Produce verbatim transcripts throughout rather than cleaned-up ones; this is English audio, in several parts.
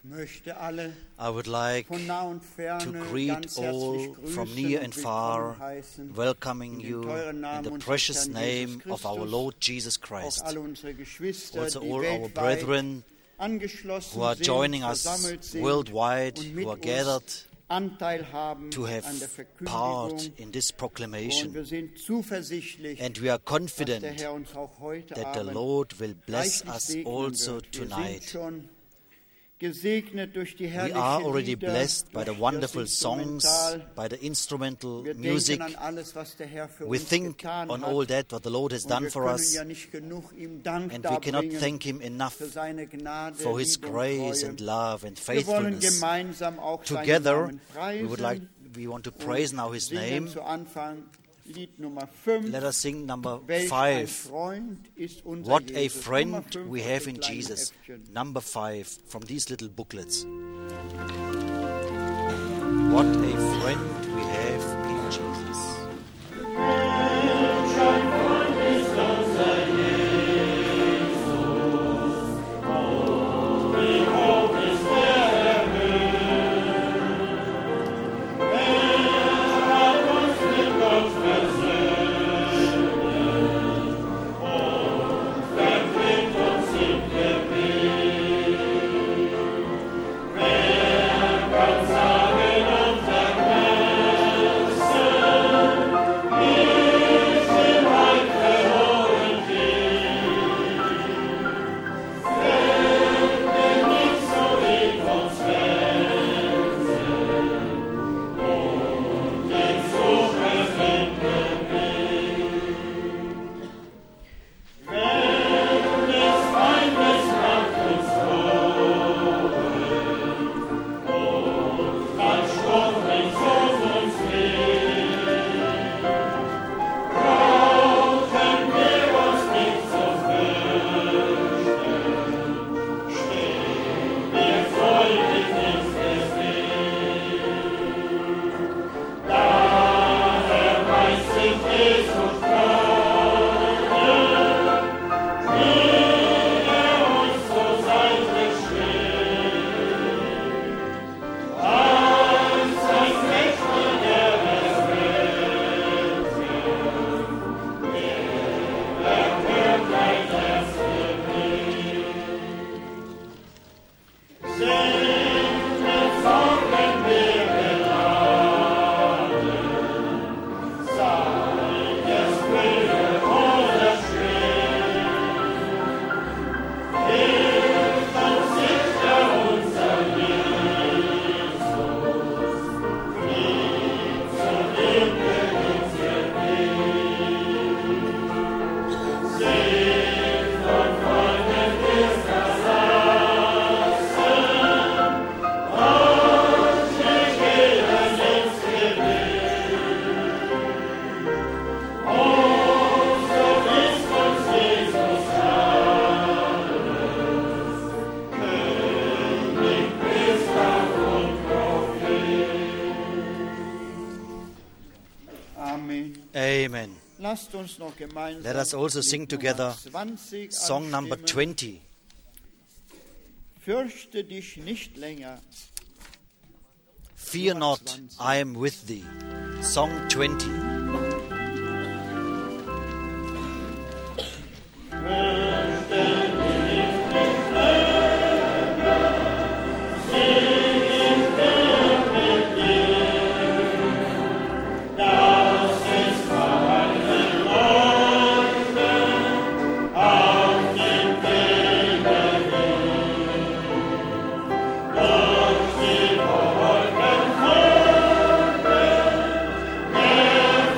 I would like to greet all from near and far, welcoming you in the precious name of our Lord Jesus Christ. Also all our brethren who are joining us worldwide, who are gathered to have part in this proclamation. And we are confident that the Lord will bless us also tonight. We are already blessed by the wonderful songs, by the instrumental music. We think on all that, what the Lord has done for us, and we cannot thank Him enough for His grace and love and faithfulness. Together, we would like, we want to praise now His name. Let us sing number five. What a friend we have in Jesus. Number five from these little booklets. What a friend we have in Jesus. Amen. Let us also sing together song number twenty. Fear not, I am with thee. Song twenty. Thank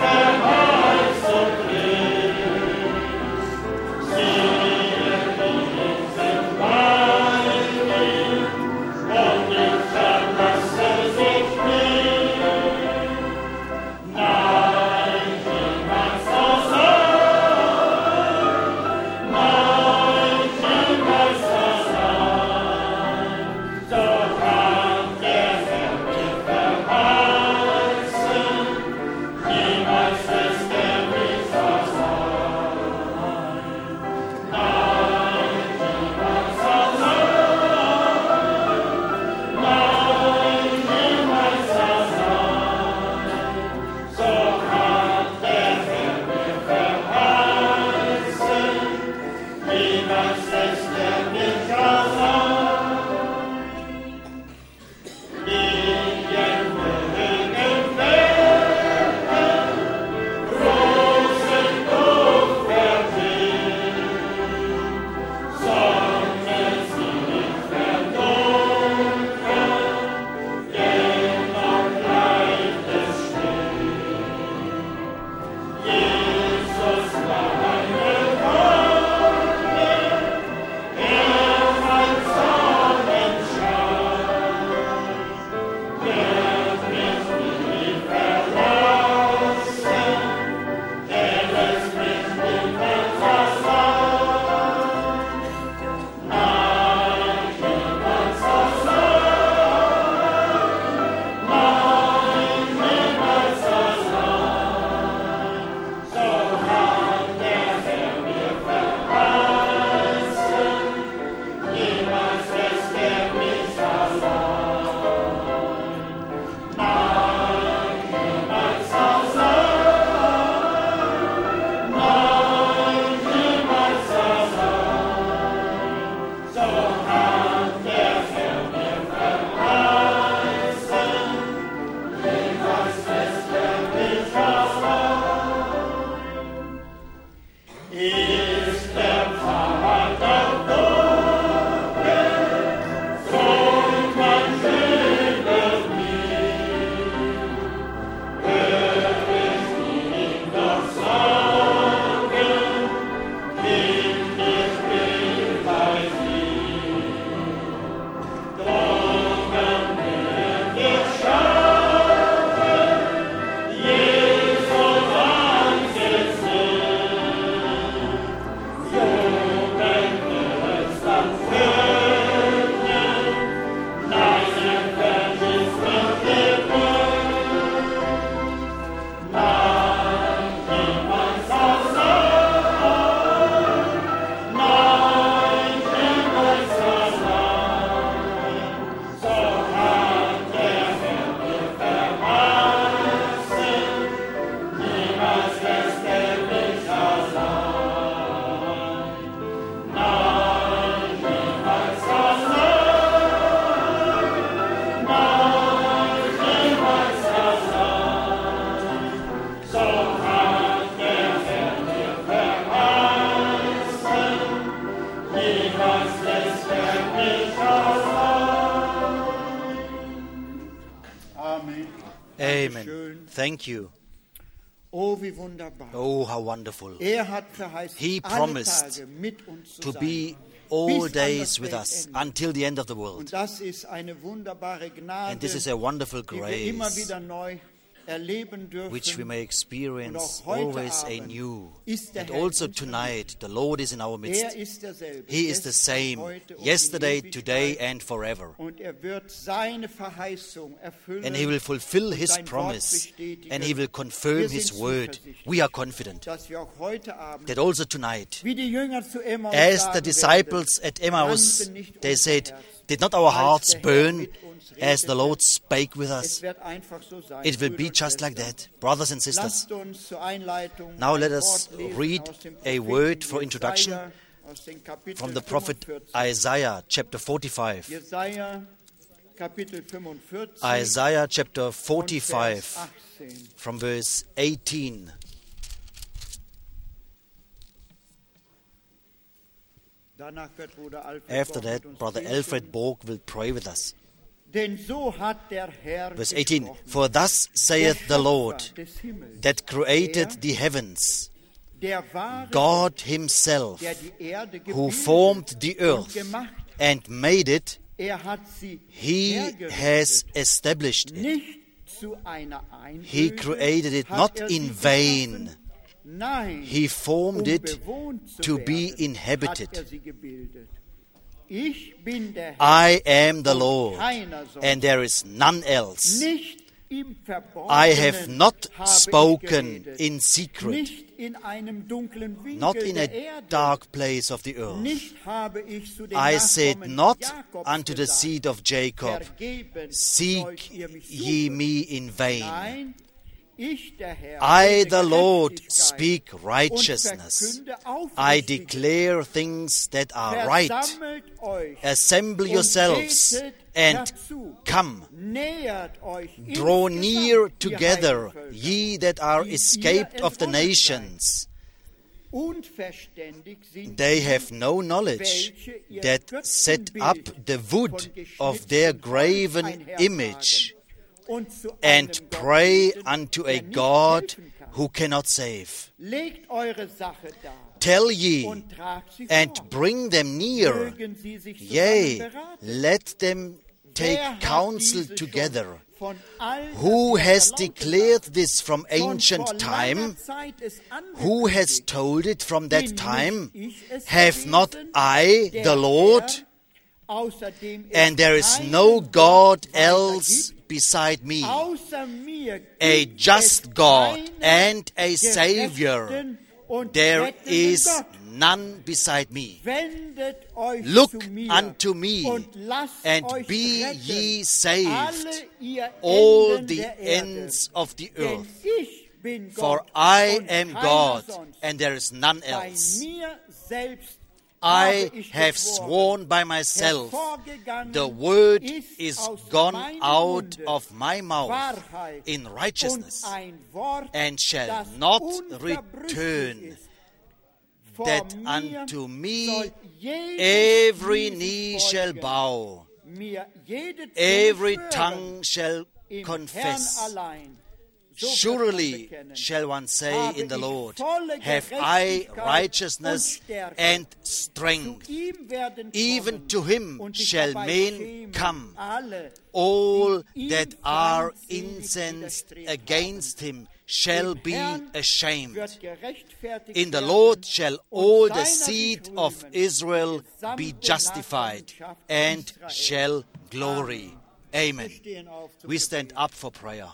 Amen. Thank you. Oh, wie wunderbar. Oh, how wonderful. Er hat verheißen, He alle promised Tage mit uns zu to sein. be all Bis an days das with us Weltende. until the end of the world. Und das ist eine wunderbare Gnade, And this is a wonderful die wir immer grace wieder neu erleben dürfen. which we may experience Und auch heute always Abend anew. ist der And Herr in also unserer tonight, the Lord is in our midst. Er ist derselbe. He is the Gestern, same heute und in yesterday, Ewigkeit. today, and forever. Und er wird seine Verheißung erfüllen. And He will fulfill und His sein Wort promise, bestätigen. and He will confirm Wir His sind word. zuversichtlich, We are confident dass wir auch heute Abend, that also tonight, wie die Jünger zu Emmaus as sagen the disciples werden, at Emmaus, brannte nicht they unser said, Herz, did not our als hearts der Herr burn mit uns as the redete. Lord spake with Es us? wird einfach so sein, It will Brüder be und just like Schwestern. that. Brothers and sisters, Lasst uns zur Einleitung now ein let us Wort lesen read aus dem a Propheten word for introduction Jesaja, aus dem Kapitel from the prophet fünfundvierzig. Isaiah chapter forty-five. Jesaja, Kapitel fünfundvierzig, Isaiah chapter und Vers forty-five achtzehn. from verse eighteen. Danach wird Bruder Alfred After Borg mit that, uns Brother beten. Alfred Borg will pray with us. Denn so hat der Herr Verse eighteen. gesprochen, For thus der saith the Lord, Schöpfer des Himmels, that created der, the heavens, der wahre God Himself, der die Erde who gebildet formed the und earth gemacht. and made it, Er hat sie He hergerichtet, has established it. nicht zu einer He Einöde created it hat not er sie in vain. geschaffen. Nein, He formed um it bewohnt zu to be werden, inhabited. hat er sie gebildet. Ich bin der Herr, I am the und Lord, keiner sonst. and there is none else. Nicht im Verborgenen I have not habe ich spoken geredet, in secret, nicht in einem dunklen Winkel not in a der Erde, dark place of the earth. nicht habe ich zu den I said Nachkommen not Jakobs unto the gesagt, seed of Jacob, vergebens seek sollt ihr mich ye suchen. me in vain. Nein, ich, der Herr, I, rede the Lord, Gerechtigkeit speak und righteousness. verkünde I Aufrichtigkeit. declare things that are right. Versammelt euch Assemble und yourselves tretet and herzu. come. Nähert euch Draw insgesamt, near ihr together, Heidenvölker. ye that are die ihr escaped of the entwunden nations. Unverständig sind They die, have no knowledge welche ihr that set up the wood of their graven image und zu and einem Gott pray beten, unto a der nicht God helfen kann. who cannot save. Legt eure Sache dar Tell ye und tragt sie and vor. bring them near. Mögen sie sich zusammen Yea, beraten. let them take Wer hat counsel diese together. schon von alter Who her has verlauten declared lassen? this from Schon ancient vor time? langer Zeit es Who has angekündigt? told it from that Bin time? nicht ich es Have not gewesen, I, der the Lord? Herr, außerdem es And there is keinen no Gott God weiter else gibt, beside me, außer mir a gibt just es God keinen and a Savior. gerechten und There rettenden is Gott. none beside me. Wendet euch Look zu mir unto me, und lasst and euch be retten, ye saved, alle ihr all Enden the der Erde. ends of the Denn earth. ich bin For Gott I und am keiner God, sonst. and there is none Bei else. mir selbst I habe ich have geschworen. sworn by myself, Hervorgegangen the word ist is aus gone meinem out Munde of my mouth Wahrheit in und righteousness, ein Wort, and shall das not unverbrüchlich return, ist. Vor that mir unto me soll jedes every Knie knee sich shall beugen, bow, mir jede Zunge every schwören, tongue shall im confess. Herrn allein. So wird man Surely bekennen, shall one say habe in the ich Lord, volle have I Gerechtigkeit righteousness und Stärke. and Zu strength. ihm werden Even kommen to him und sich shall dabei men schämen, come, alle, all die ihm that are feindselig incensed widerstrebt against him shall Im be Herrn ashamed. wird gerechtfertigt In the werden Lord shall und all the seiner seed sich of rühmen, Israel gesamte be justified Nachkommenschaft and Israels. shall glory. Amen. Wir stehen auf zum We stand Gebet. up for prayer.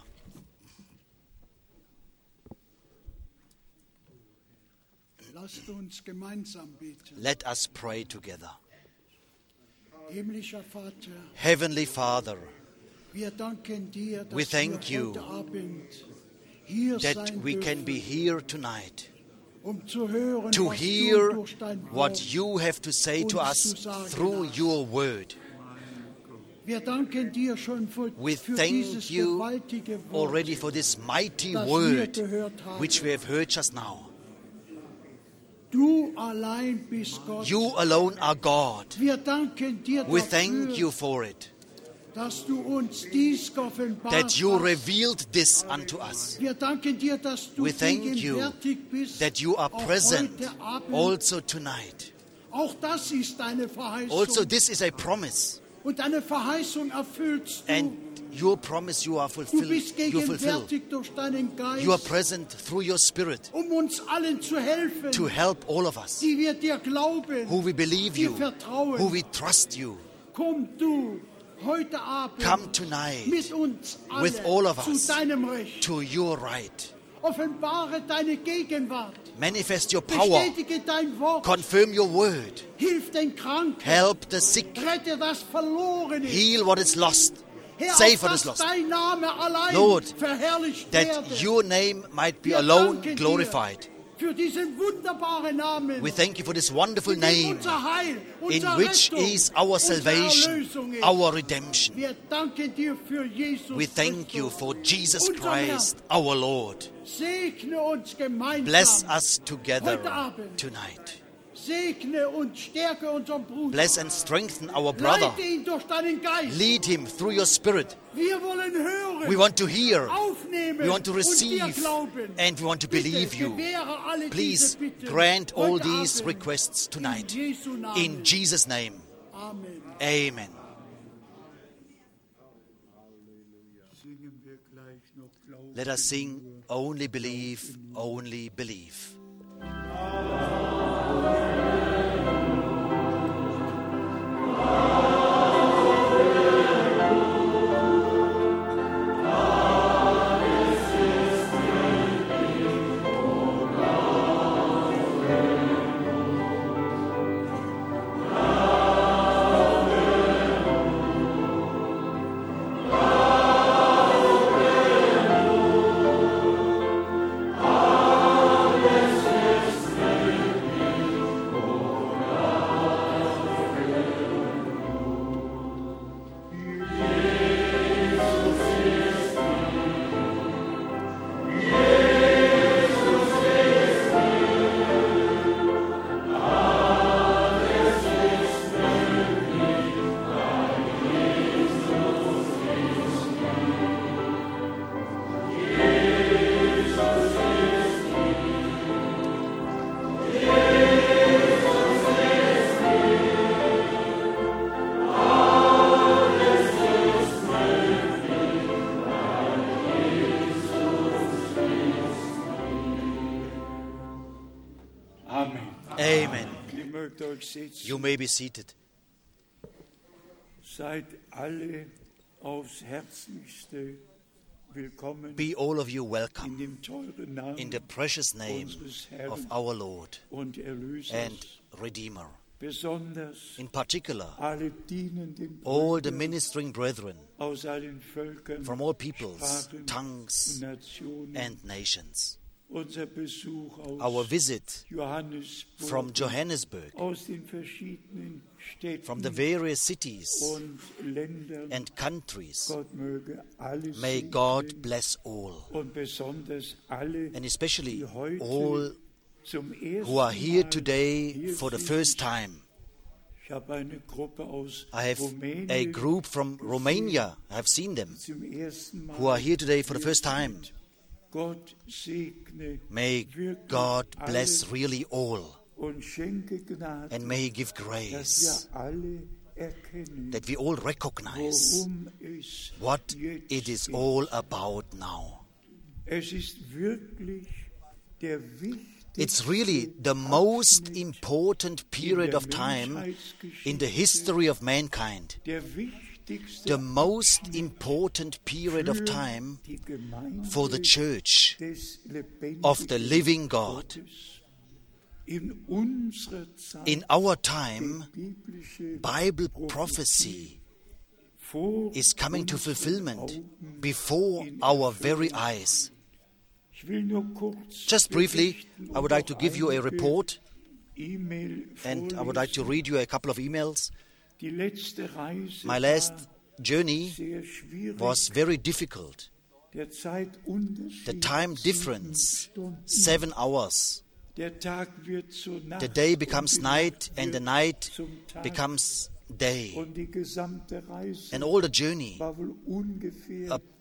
Lasst uns gemeinsam beten. Let us pray together. Himmlischer Vater, Heavenly Father, wir danken dir, dass We thank wir you heute Abend hier that sein we can dürfen, be here tonight um zu hören, to was hear du durch dein what Wort you have to say to uns us zu sagen through hast. your word. Wir danken dir schon für, We für thank dieses you gewaltige Wort, already for this mighty das wir word gehört haben. which we have heard just now. Du allein bist Gott. You alone are God. Wir danken dir We dafür, thank you for it. dass du uns dies geoffenbart that you hast. revealed this unto us. Wir danken dir, dass du We thank you gegenwärtig bist, that you are auch present heute Abend. also tonight. Auch das ist eine Verheißung. Also this is a promise. Und eine Verheißung erfüllst du. And your promise you are Du fulfilled. bist You fulfill. gegenwärtig durch deinen Geist, You are present through your Spirit um uns allen zu helfen, to help all of us die wir dir glauben, who we believe dir you, vertrauen. who we trust you. Komm du heute Abend Come tonight mit uns alle with all of zu us deinem Recht. to your right. Offenbare deine Gegenwart. Manifest your power. Bestätige dein Wort. Confirm your word. Hilf den Kranken. Help the sick. Rette das Verlorene. Heal what is lost. Herr, Save auf what is dass lost. dein Name allein Lord, verherrlicht That werde. your name might be Wir alone danken glorified. dir für diesen wunderbaren Namen, We thank you for this wonderful in dem name unser Heil, in unsere which Rettung, is our unsere salvation, Erlösung ist. our redemption. Wir danken dir für Jesus We thank Christus. you for Jesus Unser Christ, our Lord. Segne uns gemeinsam. Bless us together Heute Abend. tonight. Segne und stärke unseren Bruder. Bless and strengthen our brother. Leite ihn durch deinen Geist. Lead him through your Spirit. Wir wollen hören, We want to hear, aufnehmen we want to und dir receive, glauben. and we want to Bitte, believe you. gewähre alle Please diese Bitten grant all heute these Abend. requests tonight. In Jesu Namen. In Jesus' name. Amen. Amen. Singen wir gleich noch Glauben. Let us sing, Only Believe, Only Believe. Amen. You may be seated. Seid alle aufs Herzlichste willkommen Be all of you in welcome dem teuren Namen in the precious name unseres of Herrn our Lord und Erlösers. and Redeemer. Besonders In particular, alle dienenden all the Brüder ministering brethren aus allen Völkern, from all peoples, Sprachen tongues, und Nationen. and nations. Unser Besuch aus Our visit Johannesburg, from Johannesburg, aus den verschiedenen Städten from the various cities und Ländern. and countries. Gott möge alle May segnen God bless all, und besonders alle, and especially die heute all zum ersten who are here Mal today hier for the sind. first time. Ich habe eine Gruppe aus I have Rumänien a group from Romania, I have seen them, zum ersten Mal who are here today for the hier first time. sind. Gott segne May wirklich God alle bless really all, und schenke Gnade, and may He give dass grace, wir alle erkennen, that we all recognize worum es what jetzt it is geht. all about now. Es ist wirklich der wichtigste It's really the most Abschnitt important period of time in the history of mankind. der wichtigste The most important period of für time die Gemeinde for the church des lebendigen of the living God. Gottes. In unserer Zeit In our time, biblische Bible prophecy vor is coming to unseren fulfillment Augen before in our Erfüllung. very eyes. Ich will nur kurz Just briefly, berichten I would like to give you a und auch report, einige E-Mail and I would like to vorlesen. read you a couple of emails. Die letzte Reise My last war journey sehr schwierig. was very difficult. Der Zeitunterschied The time sieben difference, Stunden. seven hours. Der Tag wird zur Nacht The day und becomes die night, Nacht and the wird night zum Tag. becomes day. Und die gesamte Reise And all the journey, war wohl ungefähr uh,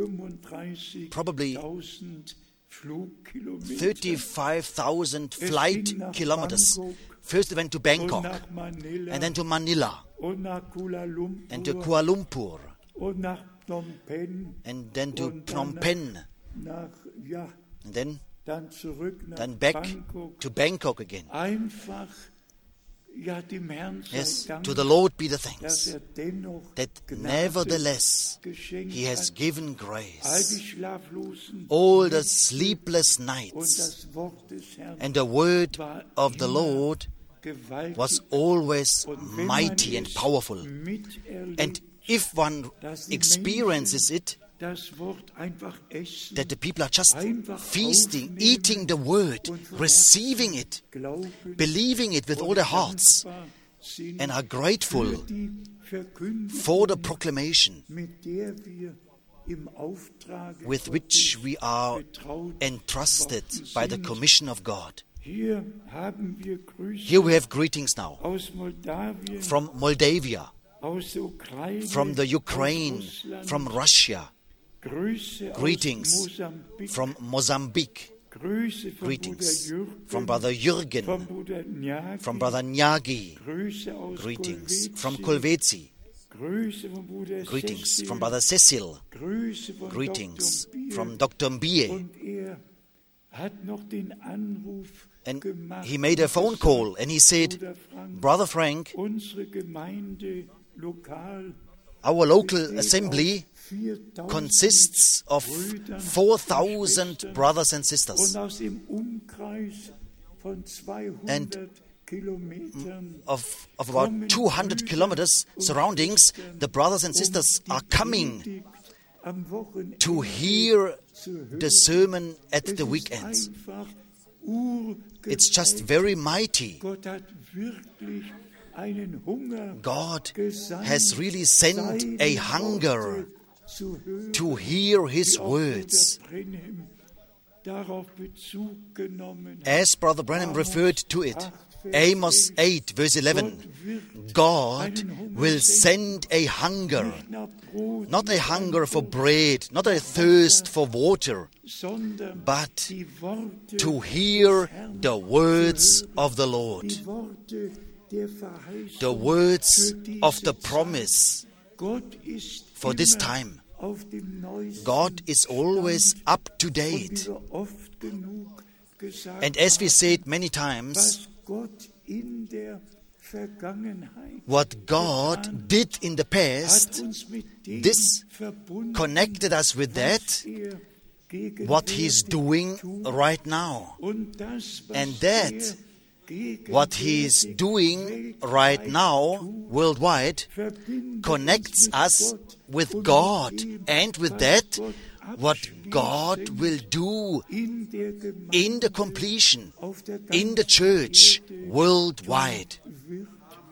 probably fünfunddreißigtausend Flugkilometer. thirty-five thousand flight kilometers. First it went to Bangkok, nach Manila, and then to Manila, und nach Kuala Lumpur, and to Kuala Lumpur, und nach Phnom Penh, and then to und Phnom dann Penh, nach, ja, and then, dann zurück nach then back Bangkok. to Bangkok again. Einfach, ja, dem Herrn sei Yes, Dank, to the Lord be the dass thanks, er dennoch that Gnade nevertheless geschenkt He has hat. given All grace. die schlaflosen All the Nächte sleepless und nights, das Wort des Herrn and the word war of the immer Lord gewaltig. was always Und wenn man mighty and es powerful. miterlebt, And if one dass die experiences Menschen it, das Wort einfach essen, that the people are just einfach feasting, aufnehmen eating the word, und von receiving Herzen it, glauben believing it with und all their hearts, dankbar sind and are für grateful die Verkündigung, for the proclamation mit der wir im Auftrag with which we are betraut entrusted worden by the sind. commission of God. Hier haben wir Grüße Here we have greetings now aus Moldawien, from Moldavia, aus der Ukraine, from the Ukraine, aus Russland, from Russia, Grüße greetings aus Mosambik, from Mozambique, Grüße von greetings Bruder Jürgen, from Brother von Jürgen, Bruder Nyagi, from Brother Nyagi, Grüße aus greetings Kolwezi, from Kolwezi, Grüße von Bruder greetings Cecil, from Brother Cecil, Grüße von greetings Doktor Bier. from Doctor Mbie. Und er hat noch den Anruf And gemacht he made a phone call and he said, Bruder Frank, Brother Frank, unsere Gemeinde lokal our local besteht assembly aus viertausend consists of Brüdern four und thousand Schwestern brothers and und sisters. aus dem Umkreis von zweihundert Kilometern Of, of about two hundred kilometers surroundings, the brothers and sisters are coming am Wochenende to hear zu hören. the sermon at Es the ist weekends. einfach It's just urgewaltig. very mighty. Gott hat wirklich einen Hunger God gesandt, has really sent seine a hunger Worte zu hören, to hear His wie auch words. Bruder Brenhem darauf Bezug genommen hat. As Brother Branham referred to it, Amos eight, verse eleven, God will send a hunger, Nicht nach Brot, not a nicht hunger nach for Brot, bread, not a thirst for water, sondern but die Worte to hear des Herrn the words zu hören. of the Lord, Die Worte der Verheißung the words für diese of the Zeit. promise Gott ist for this immer time. auf dem neuesten God is always Stand. up to Und wie date. wir oft genug gesagt And as we haben, said many times, was Gott in der Vergangenheit what God getan did in the hat past uns mit dem this verbunden, connected us with was that, er gegenwärtig what He's doing tut. right now. Und das, was And that, er What He is gegenwärtig doing right now tut, worldwide verbindet connects mit us Gott with und God, mit dem, and with was that, Gott what abschließend God will do in der Gemeinde, in the completion, auf der in the ganzen church, Erde worldwide. wird.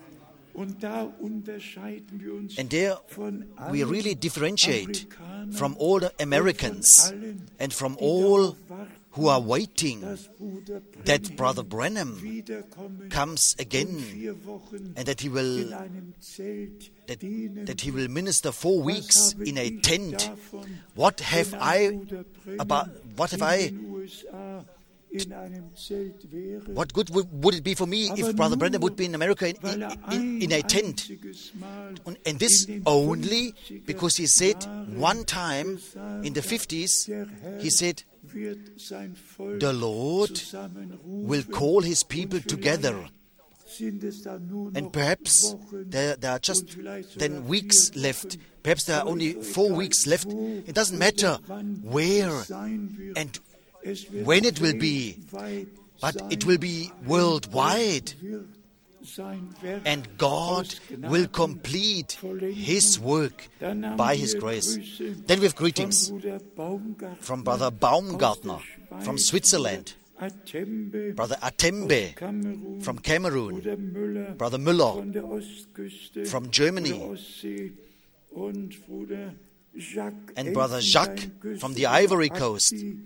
Und da unterscheiden wir uns And there von allen we really differentiate Amerikanern from all the und von Americans allen, and from die all darauf warten, who are waiting dass Bruder that Branham Brother Branham wiederkommen comes und again, vier Wochen and that he in will einem Zelt that, dienen that he wird. will minister four Was weeks habe in a ich tent. davon, What wenn have ein I Bruder Branham about what have in I den U S A in einem Zelt wäre? what good would, would it be for me Aber if Brother nur, Branham would be in America in, weil in, er in, in ein a tent? einziges Mal And, and this in den only fünfziger because he said Jahren one time gesagt in the hat, fifties, der Herr he said, wird sein Volk the Lord zusammenrufen will call his people und together. vielleicht sind es dann nur And noch perhaps Wochen there, there are just und vielleicht sogar then weeks vier left. Wochen. Perhaps there are Aber only ist doch four egal, weeks left. wo It doesn't oder matter wann where es sein wird. and Es wird when it will be, weltweit but sein, it will be worldwide. wird sein Werk And God aus Gnaden will complete vollenden. His work Dann haben by wir His grace. Grüße Then we have von greetings Bruder Baumgartner from Brother aus Baumgartner der from Schweiz, Switzerland, Bruder Atembe Brother aus Atembe Kamerun, from Cameroon, Bruder Müller Brother Müller von der Ostküste, from Germany, Bruder Ostsee und Bruder Jacques and Brother Jacques from the Ivory Coast,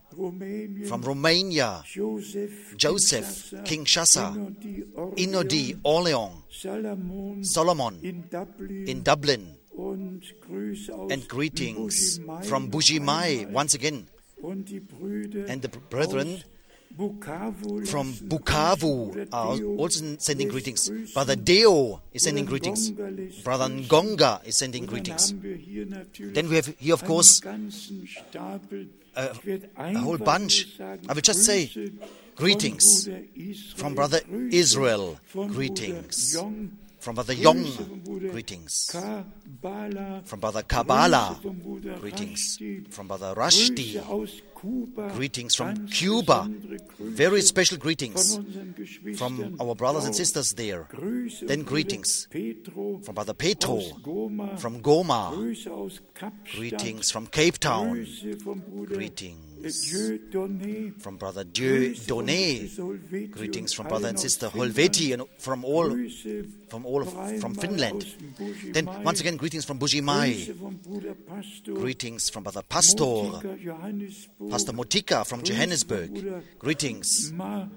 from Romania, Joseph, King Shasa, Inodi, Orleans, Solomon in Dublin, and greetings from Bujimai once again, and the brethren from Bukavu are also sending greetings. Brother Deo is sending greetings. Brother Ngonga is sending greetings. Then we have here, of course, a, a whole bunch. I will just say greetings from Brother Israel. Greetings. From Brother Young, greetings. From Brother Kabbalah, greetings. From Brother Rushdie, greetings from Cuba. Very special greetings from our brothers and sisters there. Then greetings from Brother Petro, from Goma. Greetings from Cape Town. Greetings from Brother Dieu Donné. Greetings from Brother and Sister Holveti and from all from all of, from Finland. Then once again greetings from Bujimai. Greetings from Brother Pastor, Pastor Motika from Johannesburg. Greetings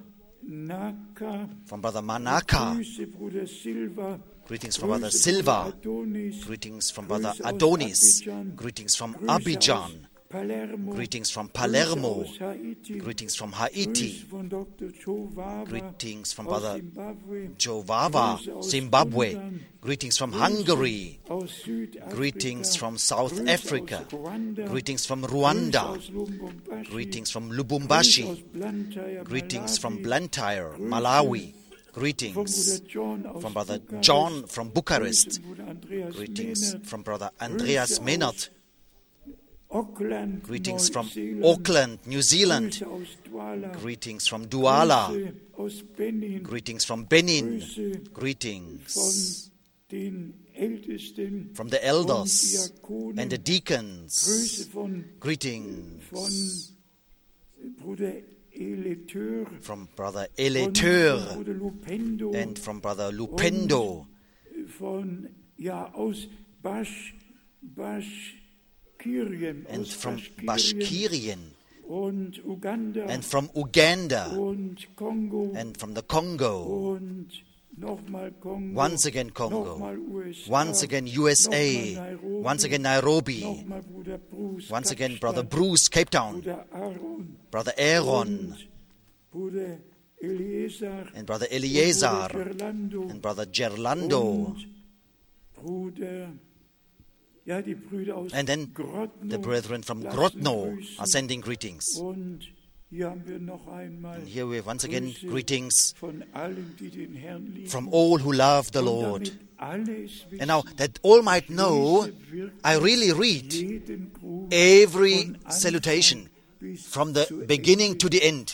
from Brother Manaka. Greetings from Brother Silva. Greetings from Brother Adonis. Greetings from Abidjan. Greetings from Palermo. Greetings from Haiti. Greetings from Brother Jovava, Zimbabwe. Greetings from Hungary. Greetings from South Africa. Greetings from Rwanda. Greetings from Lubumbashi. Greetings from Blantyre, Malawi. Greetings from Brother John from Bucharest. Greetings from Brother Andreas Menard. Greetings from Auckland, New Zealand. Greetings from Douala. Greetings from Benin. Greetings from the elders and the deacons. Greetings from Brother Eleteur and from Brother Lupendo. And from Bashkirien, and from Uganda, and from the Congo, once again Congo, once again U S A, once again Nairobi, once again Brother Bruce, Cape Town, Brother Aaron, and Brother Eliezer, and Brother Gerlando. And then the brethren from Grodno are sending greetings. And here we have once again greetings from all who love the Lord. And now, that all might know, I really read every salutation from the beginning to the end.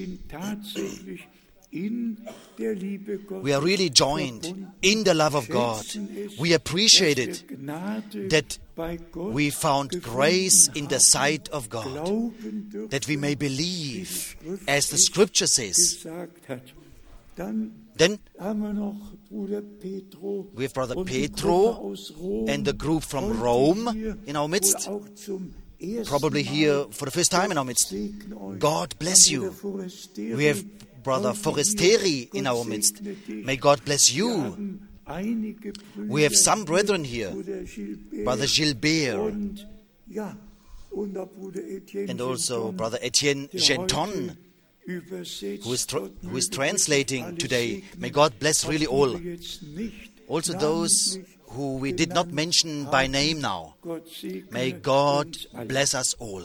We are really joined in the love of God. We appreciate it that we found grace in the sight of God, that we may believe as the Scripture says. Then we have Brother Petro and the group from Rome in our midst, probably here for the first time in our midst. God bless you. We have Brother Forestieri in our midst. May God bless you. We have some brethren here, Brother Gilbert, and also Brother Etienne Genton, who is, tra- who is translating today. May God bless really all. Also those who we did not mention by name now. May God bless us all.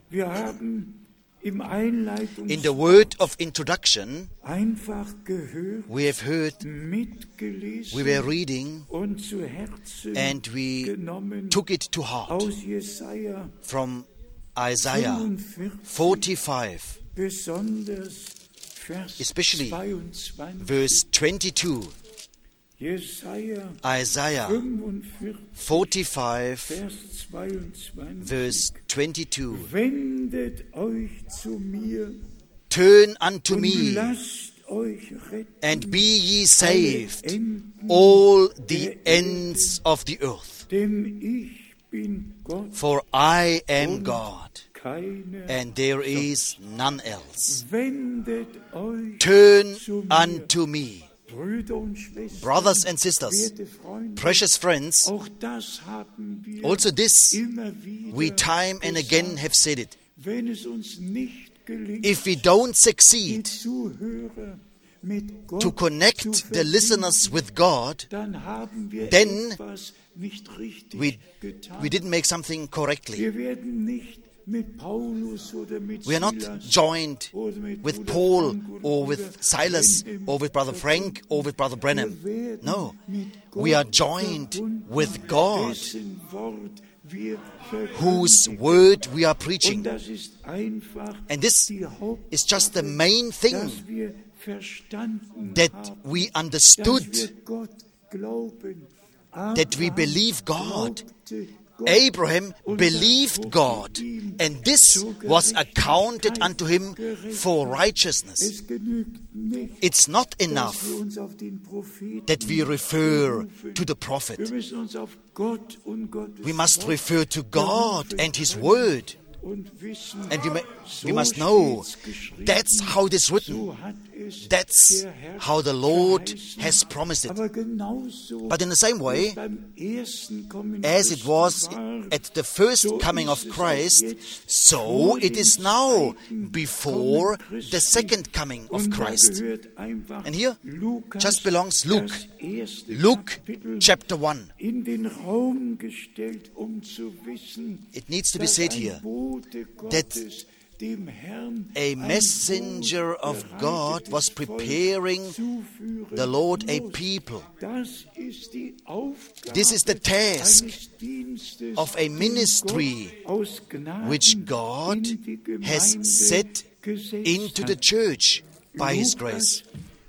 In the word of introduction, we have heard, we were reading, and we took it to heart from Isaiah forty-five, especially verse twenty-two. Isaiah forty-five, verse twenty-two. Turn unto me, and be ye saved, all the ends of the earth. For I am God, and there is none else. Wendet euch Turn zu mir, unto me. Brüder und Schwestern, Brothers and sisters, werte Freunde, precious friends, auch das haben wir also this immer wieder we time and again gesagt. have said it. Wenn es uns nicht gelingt, If we don't die succeed Zuhörer mit Gott to connect zu the verbinden, listeners with God, dann haben wir then etwas nicht richtig we, getan. we didn't make something correctly. Wir werden nicht mit Paulus oder mit We are not Silas joined oder mit with Bruder Paul Frank oder or Bruder with Silas Branham or with Brother Frank or with Brother Branham. Wir werden No, mit Gott we are joined verbunden, with God, dessen Wort wir whose verkündigen. word we are Und preaching. das ist einfach And this die Hauptsache, is just the main thing, dass wir verstanden that haben, we dass understood, wir Gott glauben. that we Abraham believe God. glaubte Gott, Abraham und believed das God, wurde ihm and this zur was accounted Gerechtigkeit unto him for gerechnet. righteousness. Es genügt nicht, It's not dass enough wir uns auf den Propheten that we refer berufen. to the Wir prophet. müssen uns auf Gott und Gottes We must Wort refer to God berufen and His können word. und wissen, And we, ma- so we must know steht's geschrieben, that's how it is written. so hat es That's der Herr how the Lord verheißen. has promised it. Aber genauso, But in the same wie way, es beim ersten Kommen as it Christi was war, at the first so coming ist of es auch Christ, jetzt so vor it dem is now zweiten before Kommen the Christi. second coming of Und da Christ. gehört einfach And here Lukas, just belongs Luke. das erste Luke Kapitel, chapter one. in den Raum gestellt, um zu wissen, It needs to be dass said ein here Bote that Gottes dem Herrn a ein messenger Boot of God bereitetes was Volk preparing zuführen the Lord a muss. people. Das ist die Aufgabe This is the task eines Dienstes, of a den ministry Gott aus Gnaden which God in die Gemeinde has set gesetzt into the hat. church by His Lukas, grace.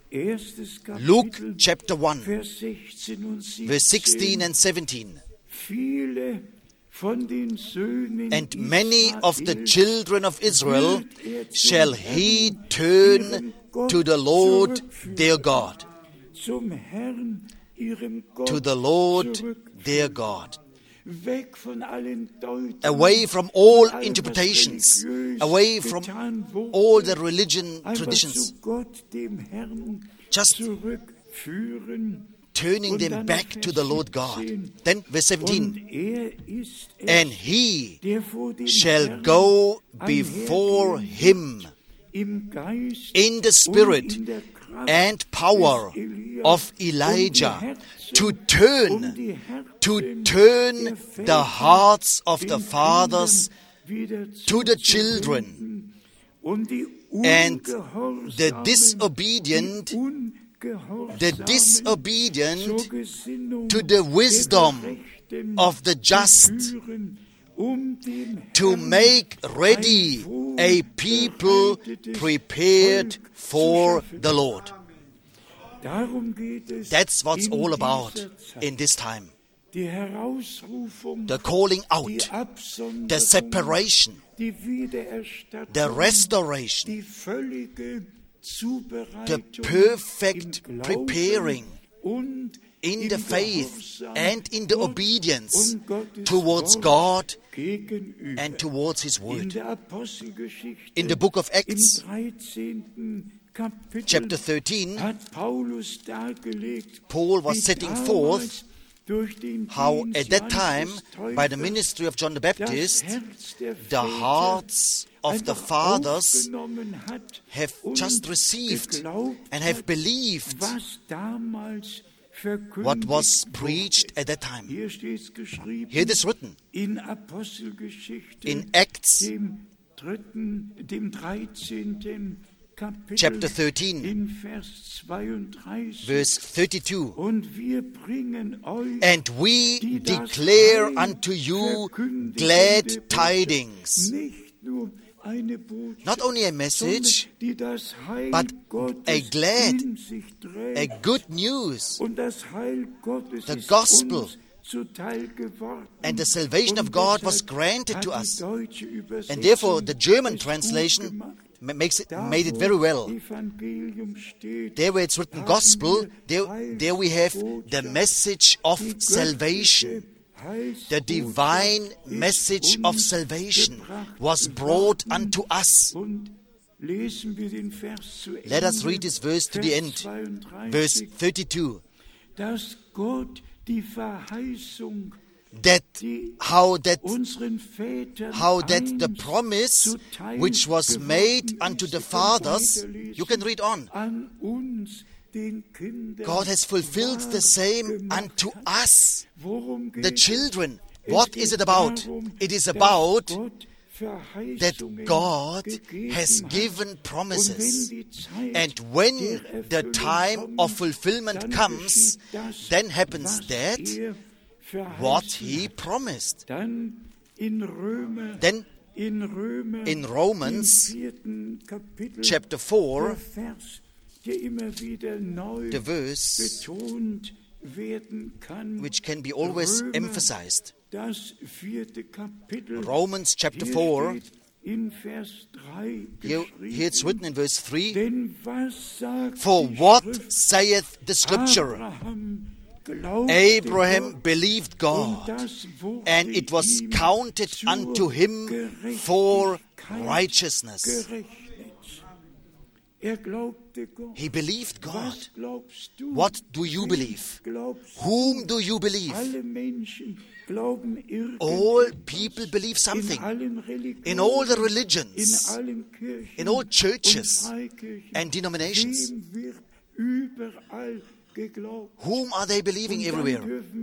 erstes Luke Kapitel, chapter one, Vers sechzehn und siebzehn. verse sixteen and seventeen. Viele von den Söhnen And many of the Israels children of Israel wird er zum shall Herrn, he turn ihrem Gott, to the Lord zurückführen. their God. Zum Herrn, ihrem Gott, To the Lord zurückführen. their God. Weg von allen Deutungen, Away from all von allem, was interpretations, religiös away from getan wurde, all the religion einfach traditions, zu Gott, dem Herrn, just zurückführen. turning Und them dann back Vers to the Lord God. siebzehn. Then verse seventeen. Und er ist es, And he der vor dem shall Herrn go before einhergehen him im Geist in the und spirit in der Kraft and power des Elia, of um die Elijah Herzen, to um turn, die Herzen to der turn Väter the hearts of den the fathers Kindern wieder to the zuzuwenden children, und die and the Ungehorsamen, disobedient, die Ungehorsamen the zur disobedient Gesinnung to the wisdom der Gerechten of the just, zu führen, um dem to Herrn make ready a people prepared for the Lord. Darum geht es That's what's in all about dieser Zeit. in this time. Die Herausrufung, The calling die out, Absonderung, the separation, die Wiedererstattung, the restoration, die völlige Zubereitung, the perfect im Glauben preparing und in im the faith Gehorsam and in the Gott obedience und Gottes towards Wort God gegenüber. and towards His In word. der Apostelgeschichte, In the book of Acts, im dreizehnten Kapitel, chapter thirteen, hat Paulus dargelegt, Paul was wie setting damals forth durch den how Dienst at that Johannes time, des by the Täufers, ministry of John the das Baptist, Herz der the Väter hearts of the einfach fathers aufgenommen hat have und just received geglaubt and have hat, believed was damals verkündigt what was wurde. preached at that time. Hier steht geschrieben, Here it is written in Apostelgeschichte, in Acts dem dritten, dem dreizehnten Kapitel, chapter thirteen, in Vers zweiunddreißig. verse thirty-two. Und wir bringen euch And we die das declare Heil unto you verkündigende glad Botschaft, tidings. nicht nur eine Botschaft, Not only a message, sondern die das Heil but Gottes a glad, in sich trägt. a good news. Und das Heil Gottes The ist gospel uns zuteil geworden. and the salvation Und of God was deshalb granted hat to die us. deutsche Übersetzung And therefore the German es gut translation gemacht. ma- makes it, Da, made it wo very well. Evangelium steht, There where it's written haben gospel, wir there, there we have the Heilsbotschaft, message of die göttliche salvation. the divine message of salvation was brought unto us. Let us read this verse to the end. Verse thirty-two. That how that how that the promise which was made unto the fathers, you can read on. God has fulfilled the same unto us, the children. What is it about? It is about that God has given promises. And when the time of fulfillment comes, then happens that what He promised. Then in Romans chapter four, the verse which can be always emphasized. Romans chapter four, here, here it's written in verse three, for what saith the scripture? Abraham believed God, and it was counted unto him for righteousness. He believed God. What do you believe? Whom do you believe? All people believe something. In all the religions, in all churches and denominations. Whom are they believing everywhere?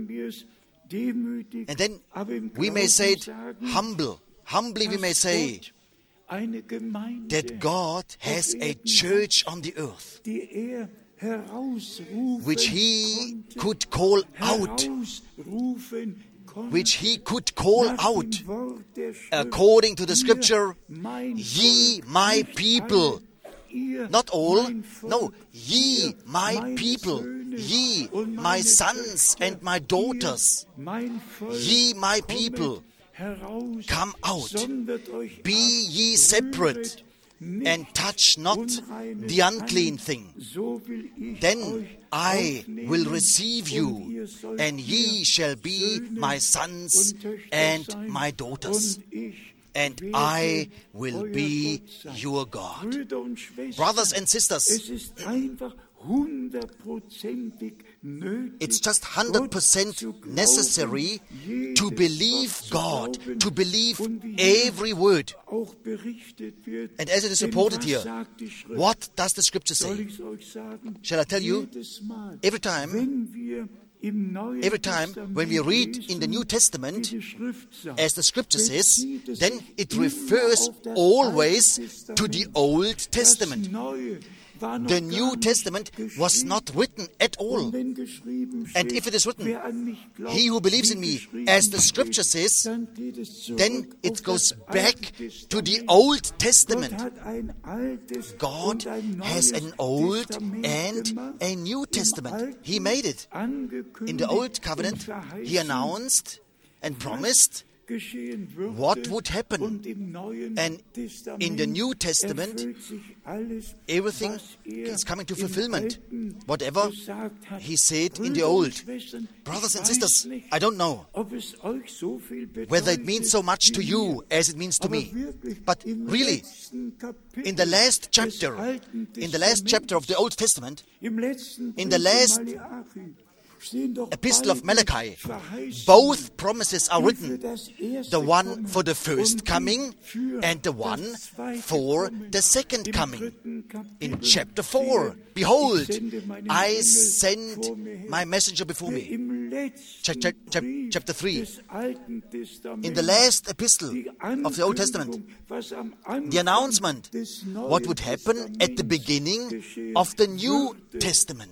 And then we may say it humble. Humbly we may say that God has a church on the earth which He could call out, which He could call out according to the scripture, ye my people. Not all, no, ye my people, ye my sons and my daughters, ye my people, come out, be ye separate, and touch not the unclean thing. Then I will receive you, and ye shall be my sons and my daughters, and I will be your God. Brothers and sisters, it's just one hundred percent necessary to believe God, to believe every word. And as it is reported here, what does the scripture say? Shall I tell you? Every time, every time when we read in the New Testament, as the scripture says, then it refers always to the Old Testament. The New Testament was not written at all. And if it is written, he who believes in me, as the scripture says, then it goes back to the Old Testament. God has an Old and a New Testament. He made it. In the Old Covenant, He announced and promised what would happen. And in the New Testament, everything is coming to fulfillment. Whatever He said in the Old. Brothers and sisters, I don't know whether it means so much to you as it means to me. But really, in the last chapter, in the last chapter of the Old Testament, in the last Epistle of Malachi, both promises are written, the one for the first coming and the one for the second coming. In chapter four, behold, I send my messenger before me. Ch- ch- ch- chapter three, in the last epistle of the Old Testament, the announcement, what would happen at the beginning of the New Testament.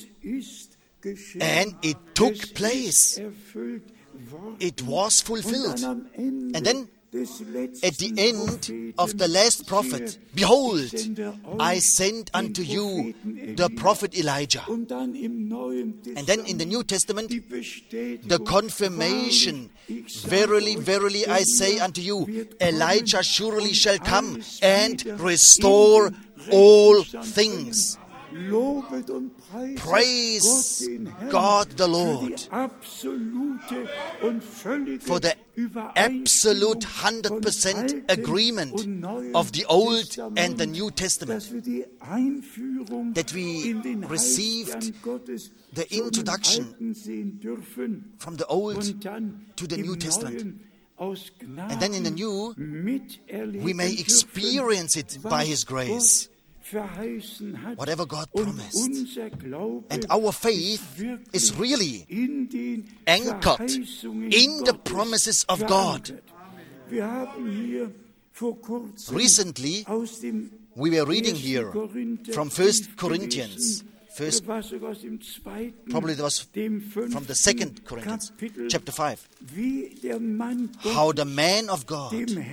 And it took place. It was fulfilled. And then, at the end of the last prophet, behold, I send unto you the prophet Elijah. And then in the New Testament, the confirmation, verily, verily, I say unto you, Elijah surely shall come and restore all things. Praise God the Lord for the absolute one hundred percent agreement of the Old and the New Testament, that we received the introduction from the Old to the New Testament. And then in the New, we may experience it by His grace, whatever God promised. And our faith is really anchored in the promises of God. Recently, we were reading here from First Corinthians. First, probably it was from the Second Corinthians, chapter five. How the man of God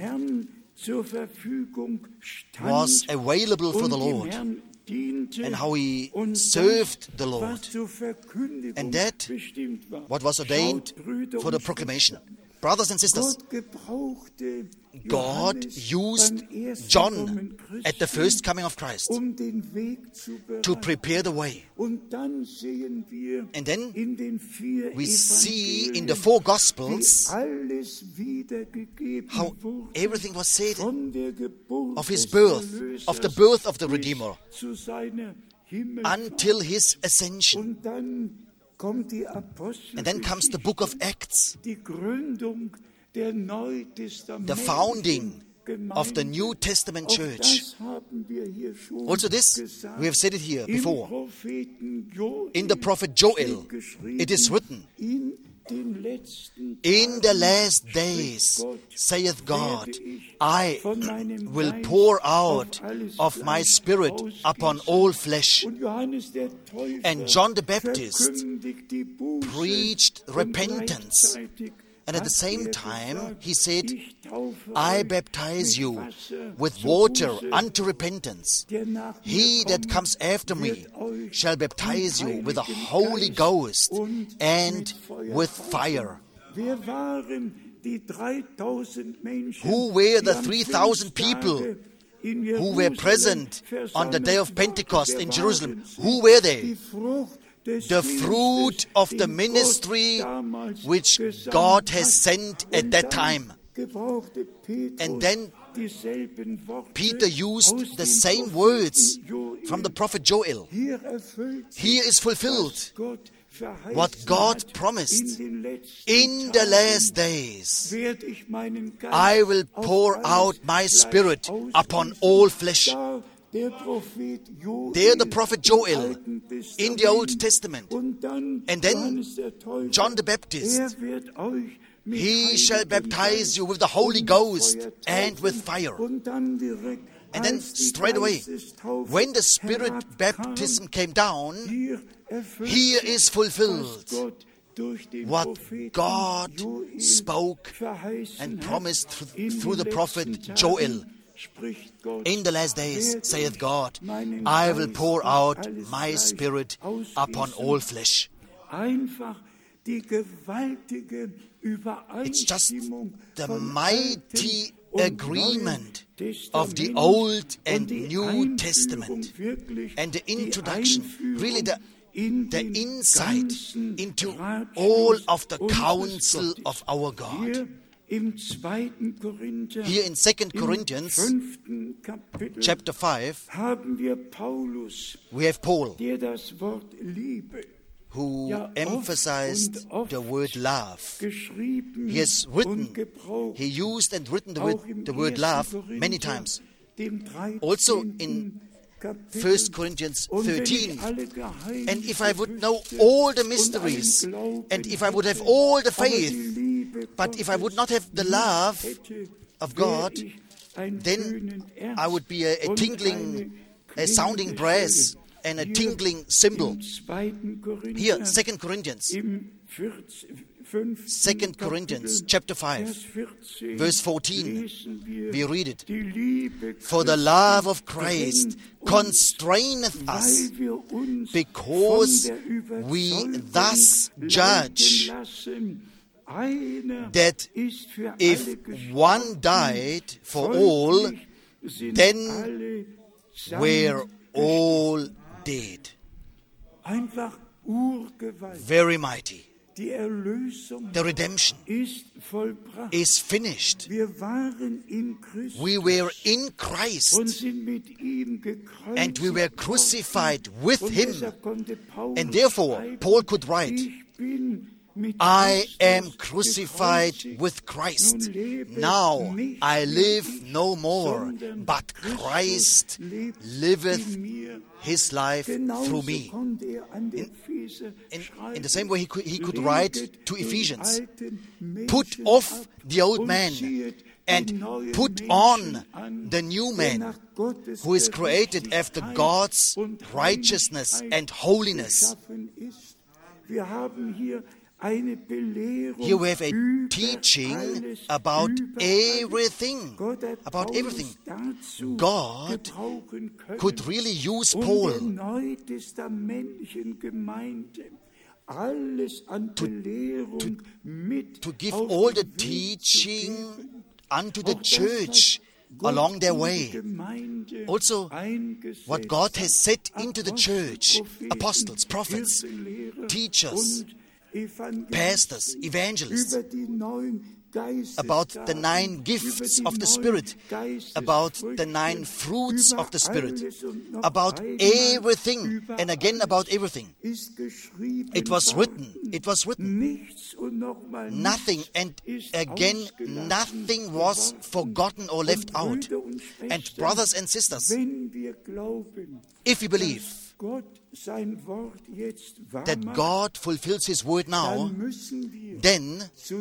was available for the Lord, and how he served the Lord, and that what was ordained for the proclamation. Brothers and sisters, God used John at the first coming of Christ to prepare the way. And then we see in the four Gospels how everything was said of His birth, of the birth of the Redeemer, until His ascension. And then comes the book of Acts, the founding of the New Testament church. Also this, we have said it here before. In the prophet Joel, it is written, in the last days, saith God, I will pour out of my Spirit upon all flesh. And John the Baptist preached repentance. And at the same time, he said, I baptize you with water unto repentance. He that comes after me shall baptize you with the Holy Ghost and with fire. Who were the three thousand people who were present on the day of Pentecost in Jerusalem? Who were they? The fruit of the ministry which God has sent at that time. And then Peter used the same words from the prophet Joel. Here is fulfilled what God promised. In the last days, I will pour out my Spirit upon all flesh. There the prophet Joel in the Old Testament. And then John the Baptist. He shall baptize you with the Holy Ghost and with fire. And then straight away, when the Spirit baptism came down, here is fulfilled what God spoke and promised through the prophet Joel. In the last days, saith God, I will pour out my Spirit upon all flesh. It's just the mighty agreement of the Old and New Testament and the introduction, really the, the insight into all of the counsel of our God. Here in Second Corinthians, chapter five, we have Paul, who emphasized the word love. He has written, he used and written the word, the word love many times. Also in First Corinthians thirteen. And if I would know all the mysteries, and if I would have all the faith, but if I would not have the love of God, then I would be a, a tingling, a sounding brass and a tingling cymbal. Here, Second Corinthians, Second Corinthians, chapter five, verse fourteen, we read it. For the love of Christ constraineth us, because we thus judge that if one died for all, then were all dead. Einfach Urgewalt. very mighty. Die Erlösung The redemption ist vollbracht. is finished. Wir waren in Christus We were in und Christ, sind mit ihm gekreuzigt and we were crucified with worden. Und him. deshalb konnte Paulus And therefore, schreiben, Paul could write, ich bin mit I Christus am crucified gekreuzigt. with Christ. Nun lebe Now nicht I mehr live ich, no more, sondern but Christ lebt liveth in mir. his life Genauso through me. konnte er an die In- Epheser In, schreiben, in the same way, he could, he could leget write to den Ephesians, alten Menschen put off ab the old und man ziehet den and neuen put Menschen on an, the new der man, nach Gottes who is created after Gerechtigkeit God's und righteousness Heiligkeit and holiness. geschaffen ist. Wir haben hier eine Belehrung Here we have a über teaching alles, about über alles. everything, Gott hat about Paulus everything. dazu God gebrauchen können, could really use um der Paul neutestamentlichen Gemeinde alles an Belehrung mit to give auf all the den Weg zu teaching geben. unto the Auch das church hat Gott along their in die way. Gemeinde Also, eingesetzt. what God has set into the Apostel, church, Propheten, apostles, prophets, Hirtenlehrer teachers, und Evangelisten, pastors, evangelists, über die neuen about the nine gifts of the Spirit, about the nine fruits of the Spirit, about everything, and again about everything. It was written, it was written. Nothing, and again, nothing was forgotten or left out. And brothers and sisters, if we believe that God fulfills His word now, then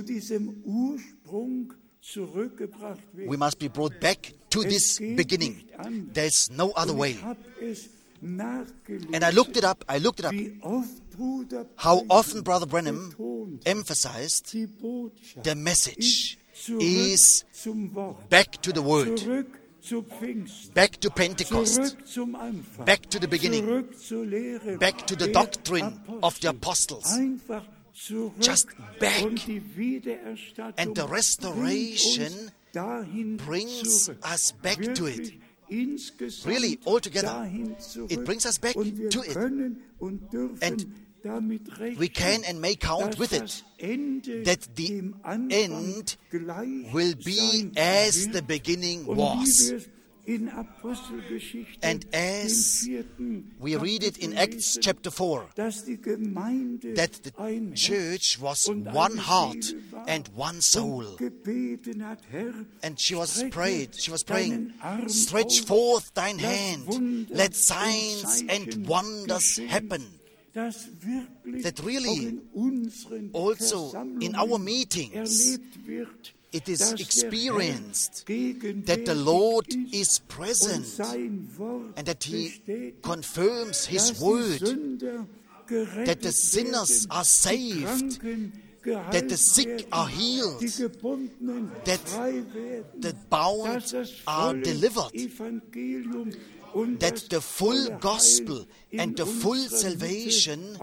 we must be brought back to this beginning. There's no other way. And I looked it up, I looked it up, how often Brother Branham emphasized the message is back to the Word, back to Pentecost, back to the beginning, back to the doctrine of the apostles, just back. And the restoration brings us back to it. Really, altogether, it brings us back to it. And we can and may count with it that the end will be as the beginning was. And as we read it in Acts chapter four, that the church was one heart and one soul. And she was prayed, she was praying, stretch forth thine hand, let signs and wonders happen. That really also in our meetings it is experienced that the Lord is present and that He confirms His word, that the sinners are saved, that the sick are healed, that the bound are delivered, that the full gospel and the full salvation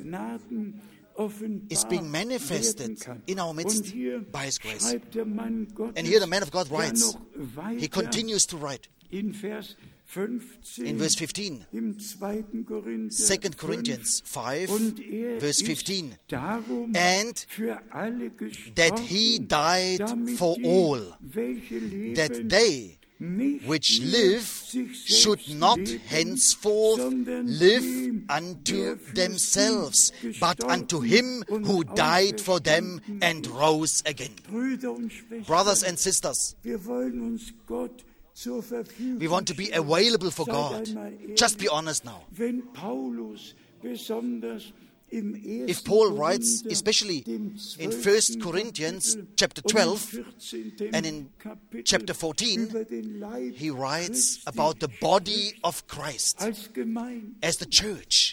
is being manverted in our midst by His grace. And here the man of God writes, he continues to write in verse fifteen, Second Corinthians five, verse fifteen, and that He died for all, that they which live should not henceforth live unto themselves, but unto Him who died for them and rose again. Brothers and sisters, we want to be available for God. Just be honest now. If Paul writes, especially in First Corinthians chapter twelve and in chapter fourteen, he writes about the body of Christ as the church.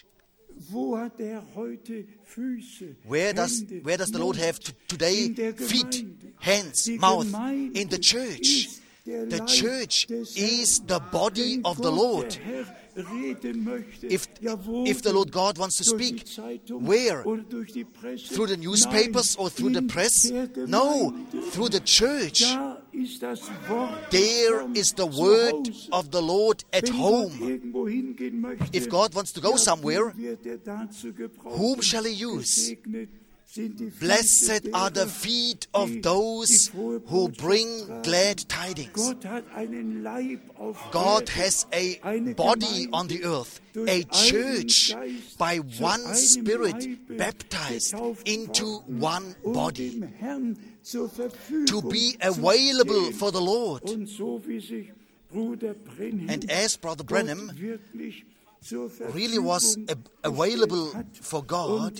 Where does, where does the Lord have t- today feet, hands, mouth? In the church. The church is the body of the Lord. If, if the Lord God wants to speak, where? Through the newspapers or through the press? No, through the church. there is the word of the Lord at home. If God wants to go somewhere, whom shall he use? Blessed are the feet of those who bring glad tidings. God has a body on the earth, a church by one Spirit baptized into one body, to be available for the Lord. And as Brother Branham really was a- available for God,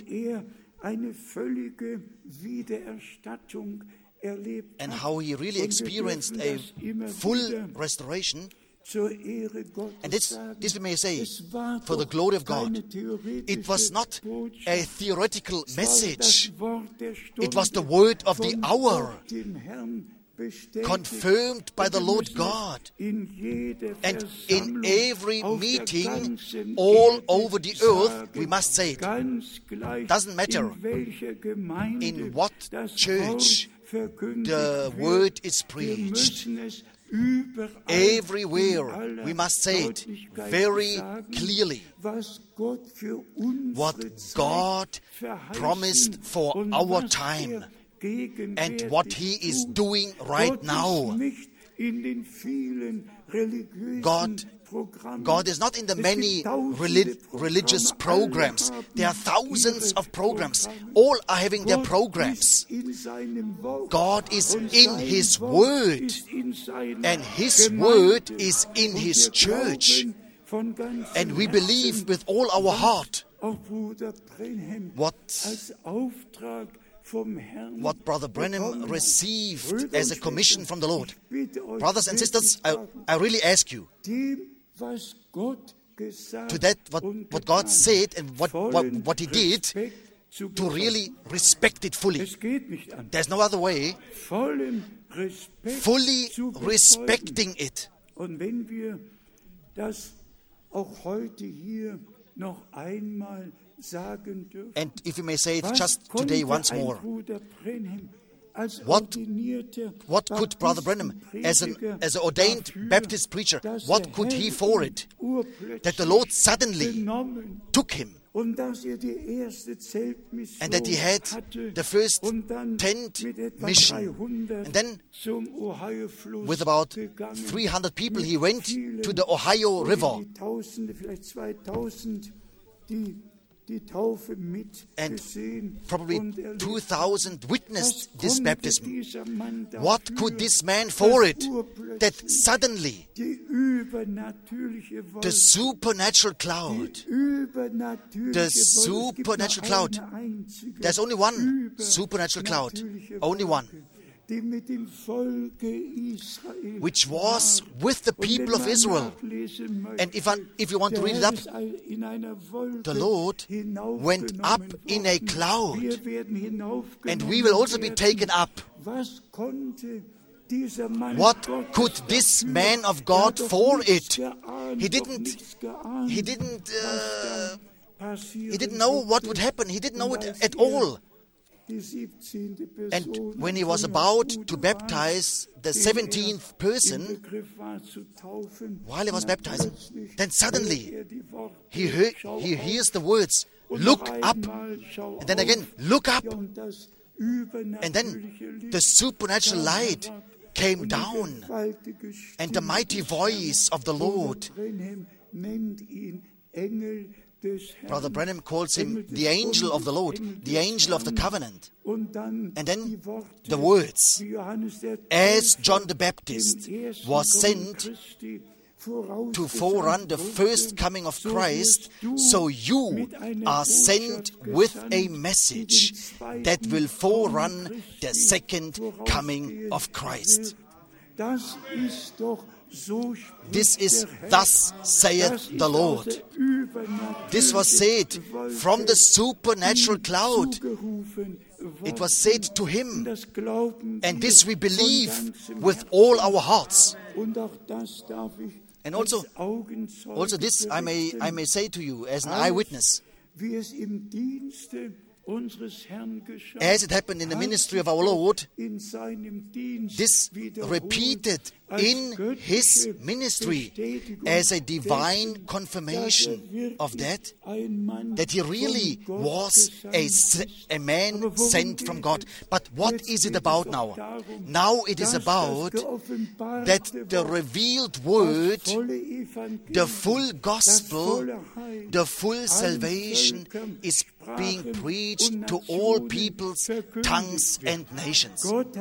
and how he really experienced a full restoration. And this, this we may say, for the glory of God. It was not a theoretical message. It was the word of the hour, confirmed by the Lord God. And in every meeting all over the earth, we must say it. Doesn't matter in what church the word is preached. Everywhere we must say it very clearly. What God promised for our time and what he is doing right now. God, God is not in the many relig- religious programs. There are thousands of programs. All are having their programs. God is in his word, and his word is in his church. And we believe with all our heart what what Brother Branham received as a commission from the Lord. Brothers and sisters, I, I really ask you, to that what, what God said and what, what, what he did, to really respect it fully. There's no other way. Fully respecting it. And if you may say it just today once more, what, what could Brother Branham, as an as an ordained Baptist preacher, what could he for it? That the Lord suddenly took him, and that he had the first tent mission, and then with about three hundred people he went to the Ohio River. And probably two thousand witnessed this baptism. What could this man for it? That suddenly the supernatural cloud, the supernatural cloud, there's only one supernatural cloud, only one, which was with the people of Israel. And if, I, if you want to read it up, the Lord went up in a cloud, and we will also be taken up. What could this man of God for it? He didn't, he didn't, uh, he didn't know what would happen. He didn't know it at all. And when he was about to baptize the seventeenth person, while he was baptizing, then suddenly he, heard, he hears the words, "Look up," and then again, "Look up," and then the supernatural light came down, and the mighty voice of the Lord. Brother Branham calls him the angel of the Lord, the angel of the covenant. And then the words, as John the Baptist was sent to forerun the first coming of Christ, so you are sent with a message that will forerun the second coming of Christ. This is thus saith the Lord. This was said from the supernatural cloud. It was said to him, and this we believe with all our hearts. And also, also this I may I may say to you as an eyewitness. as it happened in the ministry of our Lord, this repeated in His ministry as a divine confirmation of that, that He really was a, a man sent from God. But what is it about now? Now it is about that the revealed word, the full gospel, the full salvation is being preached to all peoples, tongues, and nations.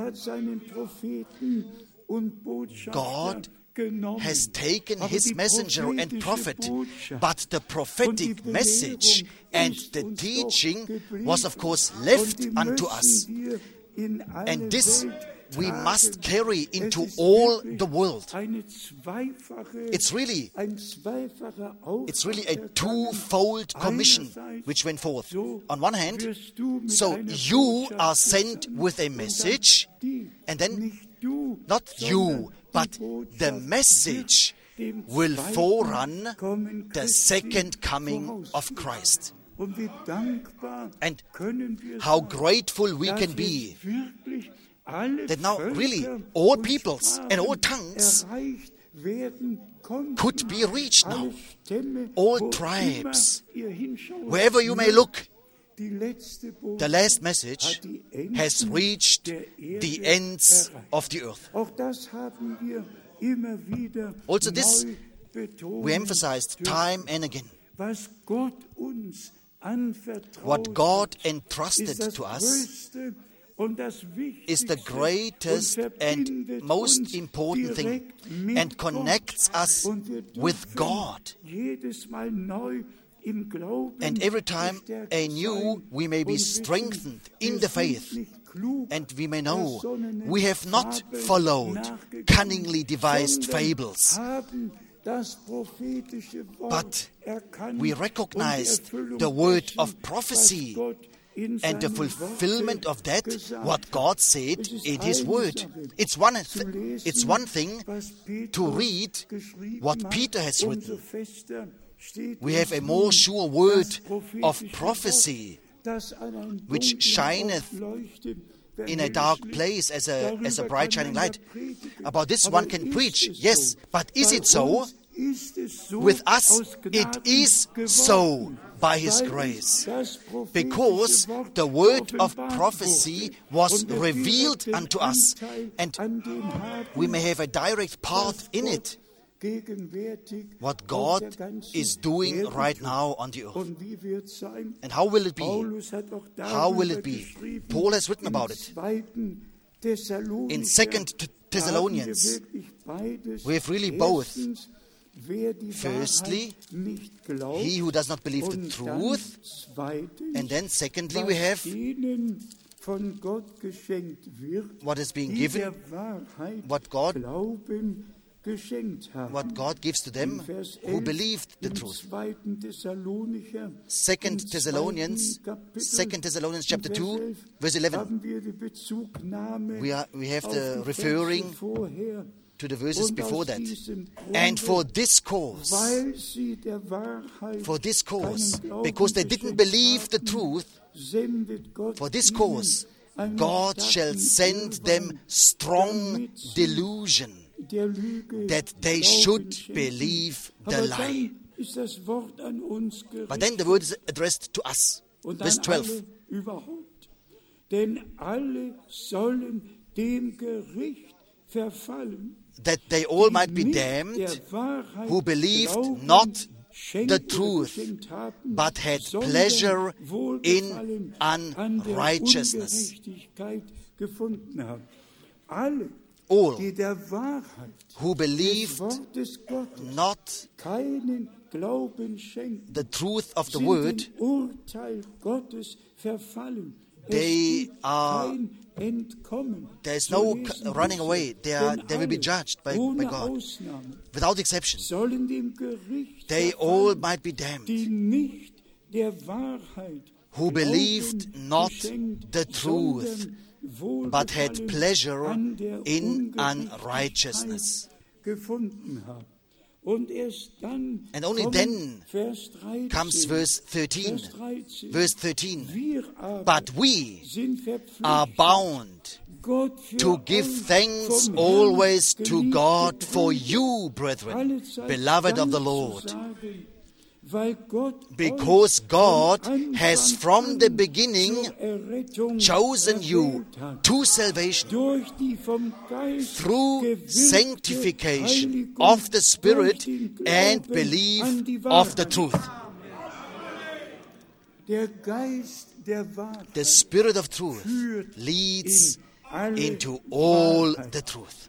God has taken His messenger and prophet, but the prophetic message and the teaching was, of course, left unto us. And this we must carry into all the world. It's really, it's really a twofold commission which went forth. On one hand, so you are sent with a message, and then not you, but the message will forerun the second coming of Christ. And how grateful we can be that now really all peoples and all tongues could be reached now. All tribes, wherever you may look, the last message has reached the ends of the earth. Also this we emphasized time and again. What God entrusted to us is the greatest and most important thing and connects us with God. And every time anew we may be strengthened in the faith, and we may know we have not followed cunningly devised fables, but we recognized the word of prophecy and the fulfillment of that, what God said in His word. It's one, th- it's one thing to read what Peter has written. We have a more sure word of prophecy, which shineth in a dark place as a, as a bright shining light. About this one can preach, yes, but is it so? With us, it is so by His grace, because the word of prophecy was revealed unto us, and we may have a direct part in it, what God is doing right now on the earth. And how will it be? How will it be? Paul has written about it. In Second Thessalonians, we have really both. Firstly, he who does not believe the truth, and then secondly we have what is being given, what God what God gives to them who believed the truth. Second Thessalonians, Second Thessalonians chapter two, verse eleven. We are we have the referring to the verses before that. And for this cause, for this cause, because they didn't believe the truth, for this cause, God shall send them strong delusion, that they should believe the lie. But then the word is addressed to us. Verse twelve. That they all might be damned, who believed not the truth, but had pleasure in unrighteousness. All who believed not the truth of the word, they are, there is no running away. They are, they will be judged by, by God, without exception. They all might be damned, who believed not the truth, but had pleasure in unrighteousness. And only then comes verse thirteen. Verse thirteen. But we are bound to give thanks always to God for you, brethren, beloved of the Lord, because God has from the beginning chosen you to salvation through sanctification of the Spirit and belief of the truth. The Spirit of truth leads into all the truth.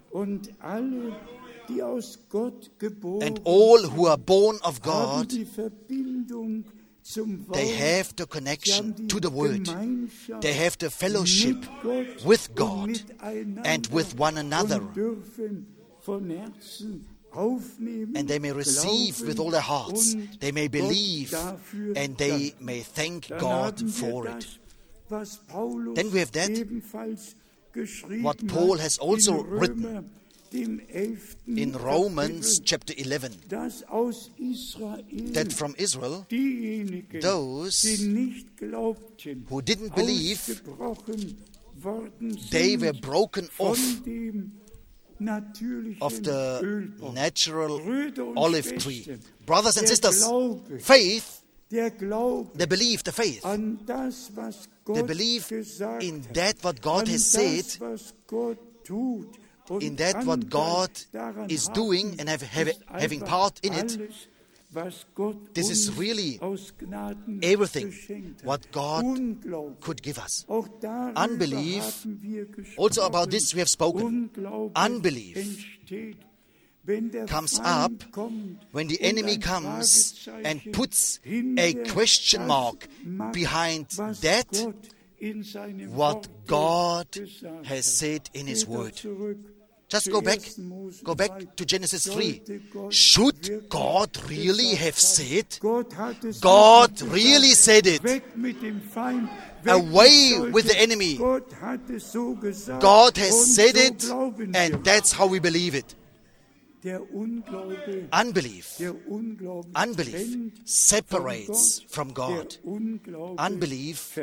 And all who are born of God, they have the connection to the Word. They have the fellowship with God and with one another. And they may receive with all their hearts. They may believe and they may thank God for it. Then we have that, what Paul has also written in Romans chapter eleven, that from Israel, those who didn't believe, they were broken off of the natural olive tree. Brothers and sisters, faith, the belief, the faith, the belief in that what God has said, in that what God is doing and have, have, having part in it. This is really everything what God could give us. Unbelief, also about this we have spoken. Unbelief comes up when the enemy comes and puts a question mark behind that what God has said in His Word. Just go back, go back to Genesis three. Should God really have said? God really said it. Away with the enemy. God has said it, and that's how we believe it. Unbelief, unbelief separates from God. Unbelief,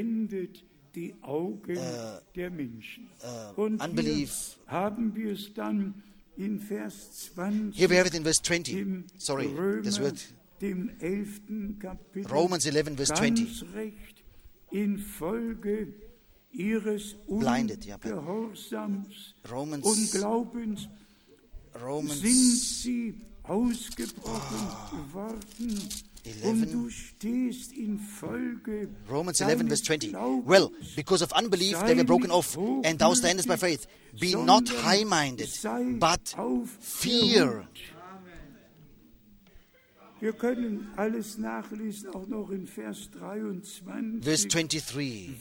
uh, uh, unbelief. Here we have it in verse twenty. Sorry, this word. Romans eleven, verse twenty. Blinded, yeah. Romans. Romans eleven. Romans eleven, verse twenty. Well, because of unbelief they were broken off, and thou standest by faith. Be not high-minded, but fear. Verse twenty-three.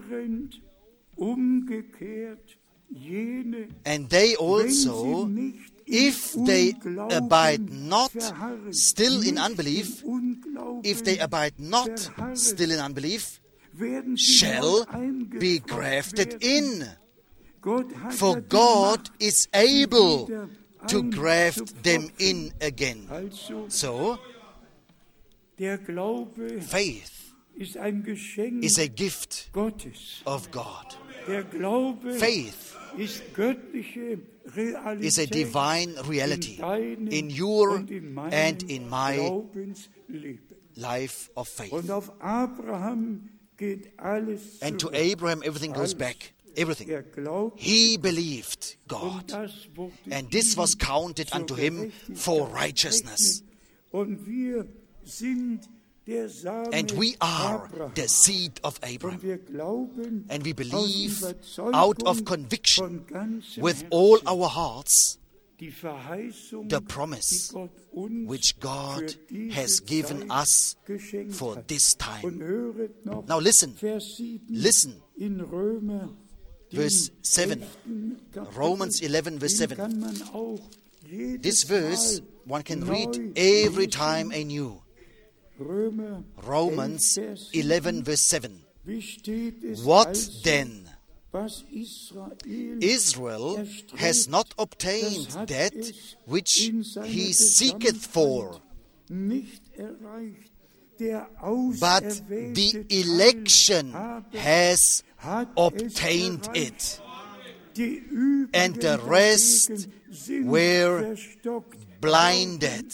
And they also, if they abide not still in unbelief, if they abide not still in unbelief, shall be grafted in. For God is able to graft them in again. So, faith is a gift of God. Faith is a divine reality in your and in my life of faith. And to Abraham everything goes back. Everything. He believed God, and this was counted unto him for righteousness. And we are the seed of Abraham. And we believe out of conviction with all our hearts the promise which God has given us for this time. Now listen, listen. Verse seven, Romans eleven, verse seven. This verse one can read every time anew. Romans eleven, verse seven. What then Israel has not obtained that which he seeketh for, but the election has obtained it, and the rest were blinded.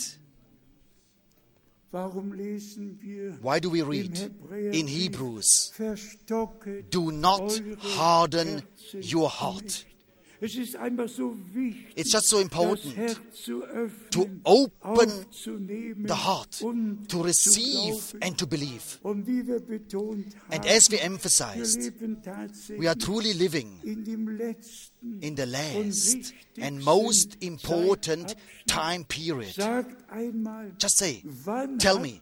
Why do we read in Hebrews, do not harden your heart? It's just so important to open the heart, to receive and to believe. And as we emphasized, we are truly living in the last and most important time period. Just say, tell me,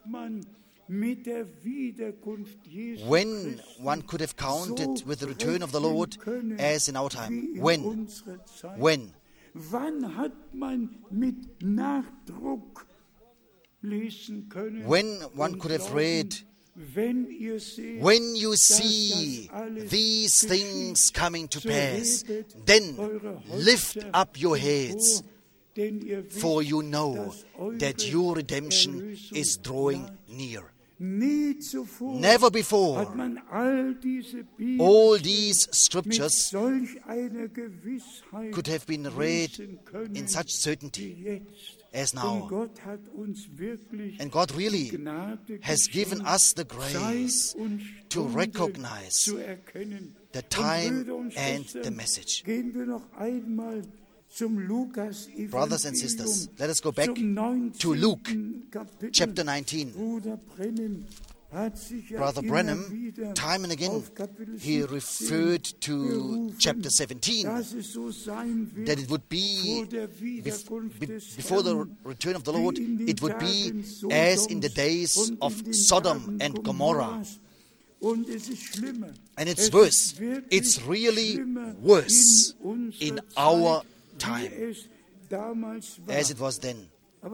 when one could have counted with the return of the Lord as in our time. When? When? When one could have read, when you see these things coming to pass, then lift up your heads, for you know that your redemption is drawing near. Never before all these scriptures could have been read in such certainty as now. And God really has given us the grace to recognize the time and the message. Brothers and sisters, let us go back to Luke chapter nineteen. Brother Branham, time and again, he referred to chapter seventeen, that it would be, before the return of the Lord, it would be as in the days of Sodom and Gomorrah. And it's worse. It's really worse in our time as it was then.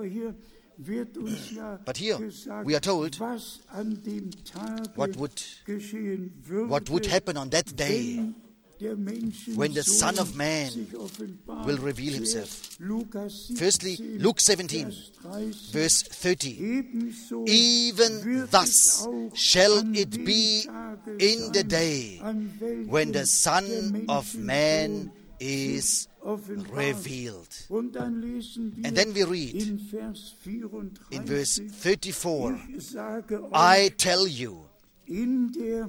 But here we are told what would, what would happen on that day when the Son of Man will reveal himself. Firstly, Luke seventeen, verse thirty. Even thus shall it be in the day when the Son of Man is revealed. And then we read in verse thirty-four, I tell you, in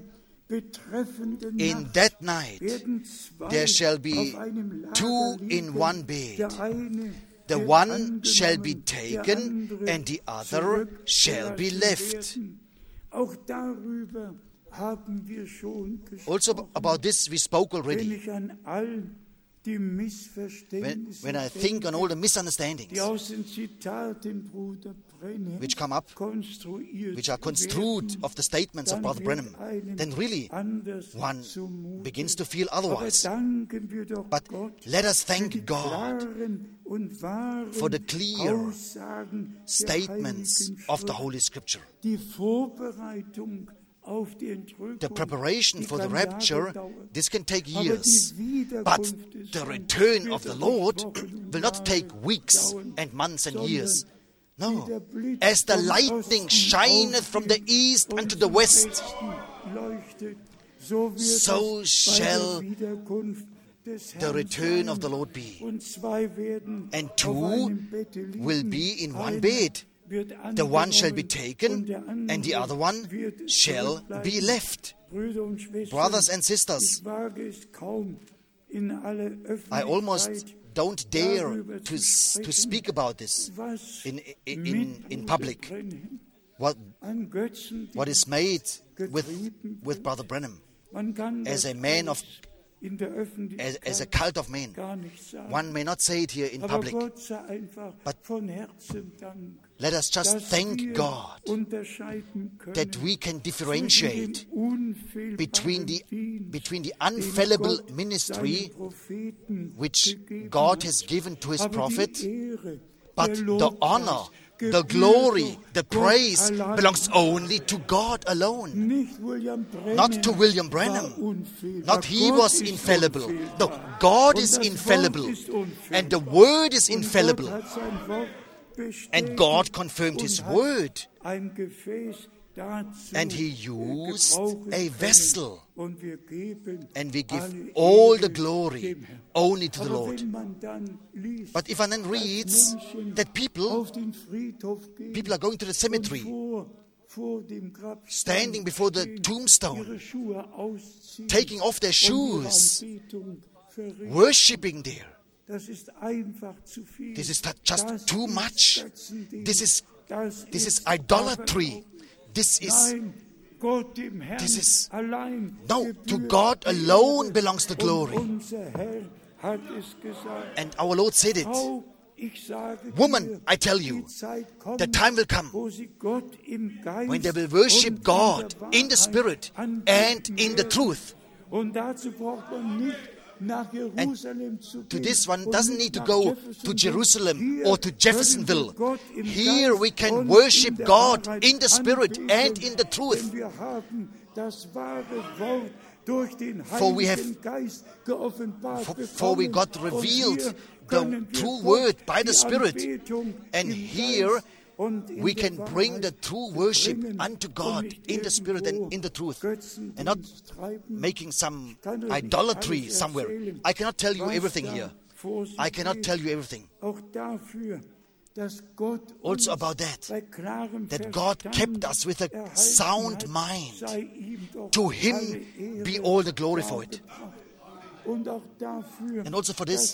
that night there shall be two in one bed. The one shall be taken and the other shall be left. Also about this we spoke already. When, when I think on all the misunderstandings which come up, which are construed of the statements of Brother Branham, then really one begins to feel otherwise. But let us thank God for the clear statements of the Holy Scripture. The preparation for the rapture, this can take years, but the return of the Lord will not take weeks and months and years. No, as the lightning shineth from the east unto the west, so shall the return of the Lord be. And two will be in one bed. The one shall be taken, and the other one shall be left. Brothers and sisters, I almost don't dare to, to speak about this in, in, in public. What, what is made with, with Brother Branham as a man of As, as a cult of men. One may not say it here in public, but let us just thank God that we can differentiate between the, between the unfallible ministry which God has given to His prophet, but the honor the glory, the praise belongs only to God alone. Not to William Branham. Not he was infallible. No, God is infallible. And the Word is infallible. And God confirmed His Word. And He used a vessel. And we give all the glory only to the Lord. But if one then reads that people, people are going to the cemetery, standing before the tombstone, taking off their shoes, worshipping there. This is just too much. This is, this is idolatry. This is, this is, no, to God alone belongs the glory. And our Lord said it. Woman, I tell you, the time will come when they will worship God in the Spirit and in the truth. And to this one doesn't need to go to Jerusalem or to Jeffersonville. Here we can worship God in the Spirit and in the truth. For we have, for, for we got revealed the true word by the Spirit. And here we can bring the true worship unto God in the Spirit and in the truth, and not making some idolatry somewhere. I cannot tell you everything here. I cannot tell you everything. Also about that, that God kept us with a sound mind. To Him be all the glory for it. And also for this,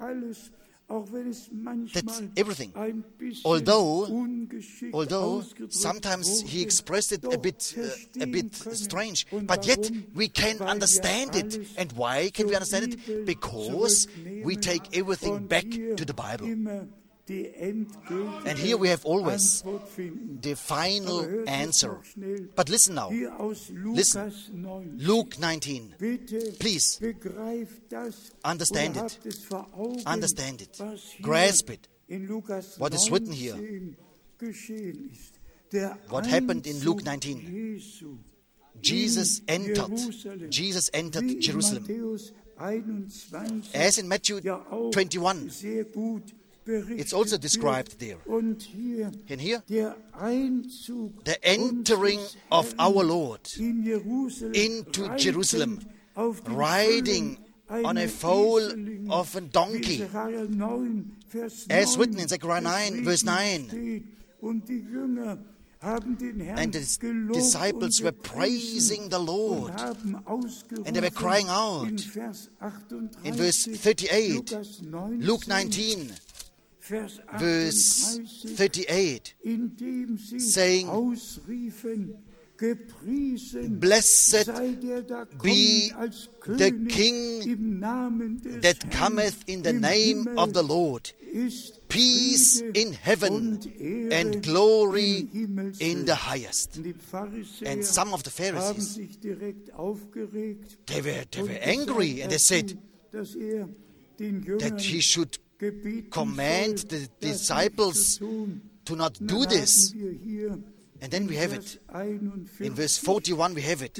that everything, although, although sometimes he expressed it a bit, uh, a bit strange, but yet we can understand it. And why can we understand it? Because we take everything back to the Bible. And here we have always the final answer. But listen now. Listen. Luke nineteen. Please understand it. Understand it. Grasp it. What is written here. What happened in Luke nineteen. Jesus entered. Jesus entered Jerusalem. As in Matthew twenty-one. It's also described there. And here, the entering of our Lord into Jerusalem, riding on a foal of a donkey, as written in Zechariah nine, verse nine. And the disciples were praising the Lord. And they were crying out. In verse thirty-eight, Luke nineteen, verse thirty-eight, saying, Blessed be the King that cometh in the name of the Lord, peace in heaven and glory in the highest. And some of the Pharisees, they were, they were angry, and they said that he should command the disciples to not do this. And then we have it. In verse forty-one we have it.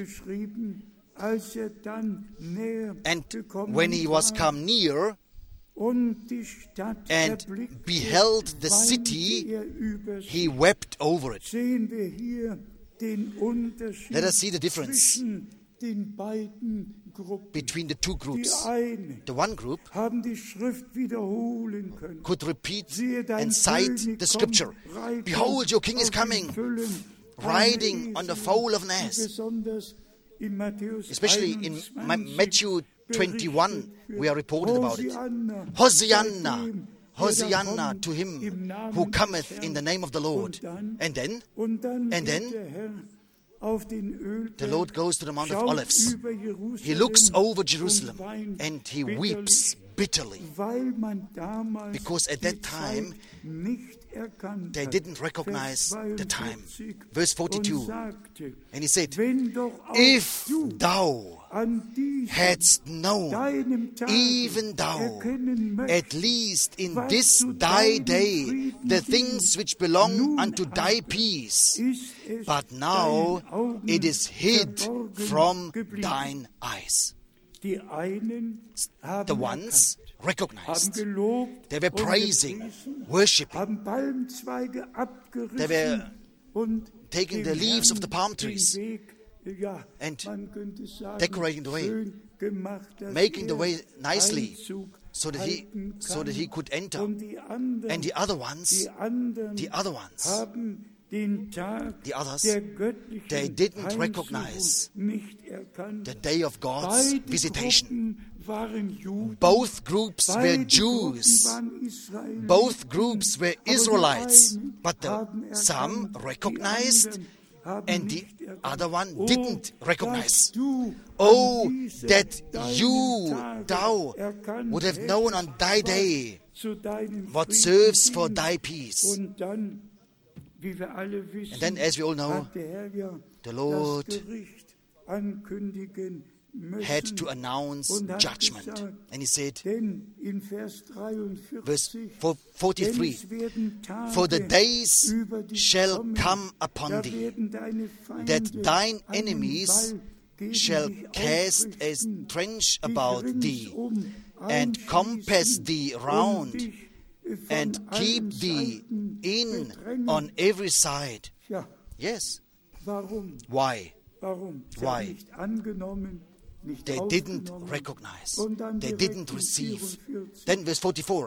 And when he was come near and beheld the city, he wept over it. Let us see the difference between the two groups. The one group could repeat and cite the scripture. Behold, your king is coming, riding on the foal of an ass. Especially in Matthew twenty-one, we are reported about it. Hosanna, Hosanna to him who cometh in the name of the Lord. And then, and then, the Lord goes to the Mount of Olives. He looks over Jerusalem and he weeps bitterly, because at that time they didn't recognize the time. Verse forty-two, and he said, if thou hadst known, even thou, at least in this thy day, the things which belong unto thy peace, but now it is hid from thine eyes. The ones recognized. They were praising, worshiping. They were taking the leaves of the palm trees and decorating the way, making the way nicely so that he so that he could enter. And the other ones, the other ones, the others, they didn't recognize the day of God's visitation. Both groups were Jews. Both groups were Israelites. But the, some recognized and the other one didn't recognize. Oh, that you, thou, would have known on thy day what serves for thy peace. And then, as we all know, the Lord had to announce judgment. And he said, verse forty-three, for the days shall come upon thee, that thine enemies shall cast a trench about thee, and compass thee round, and keep thee in on every side. Yes. Why? Why? They didn't recognize. They didn't receive. Then verse forty-four.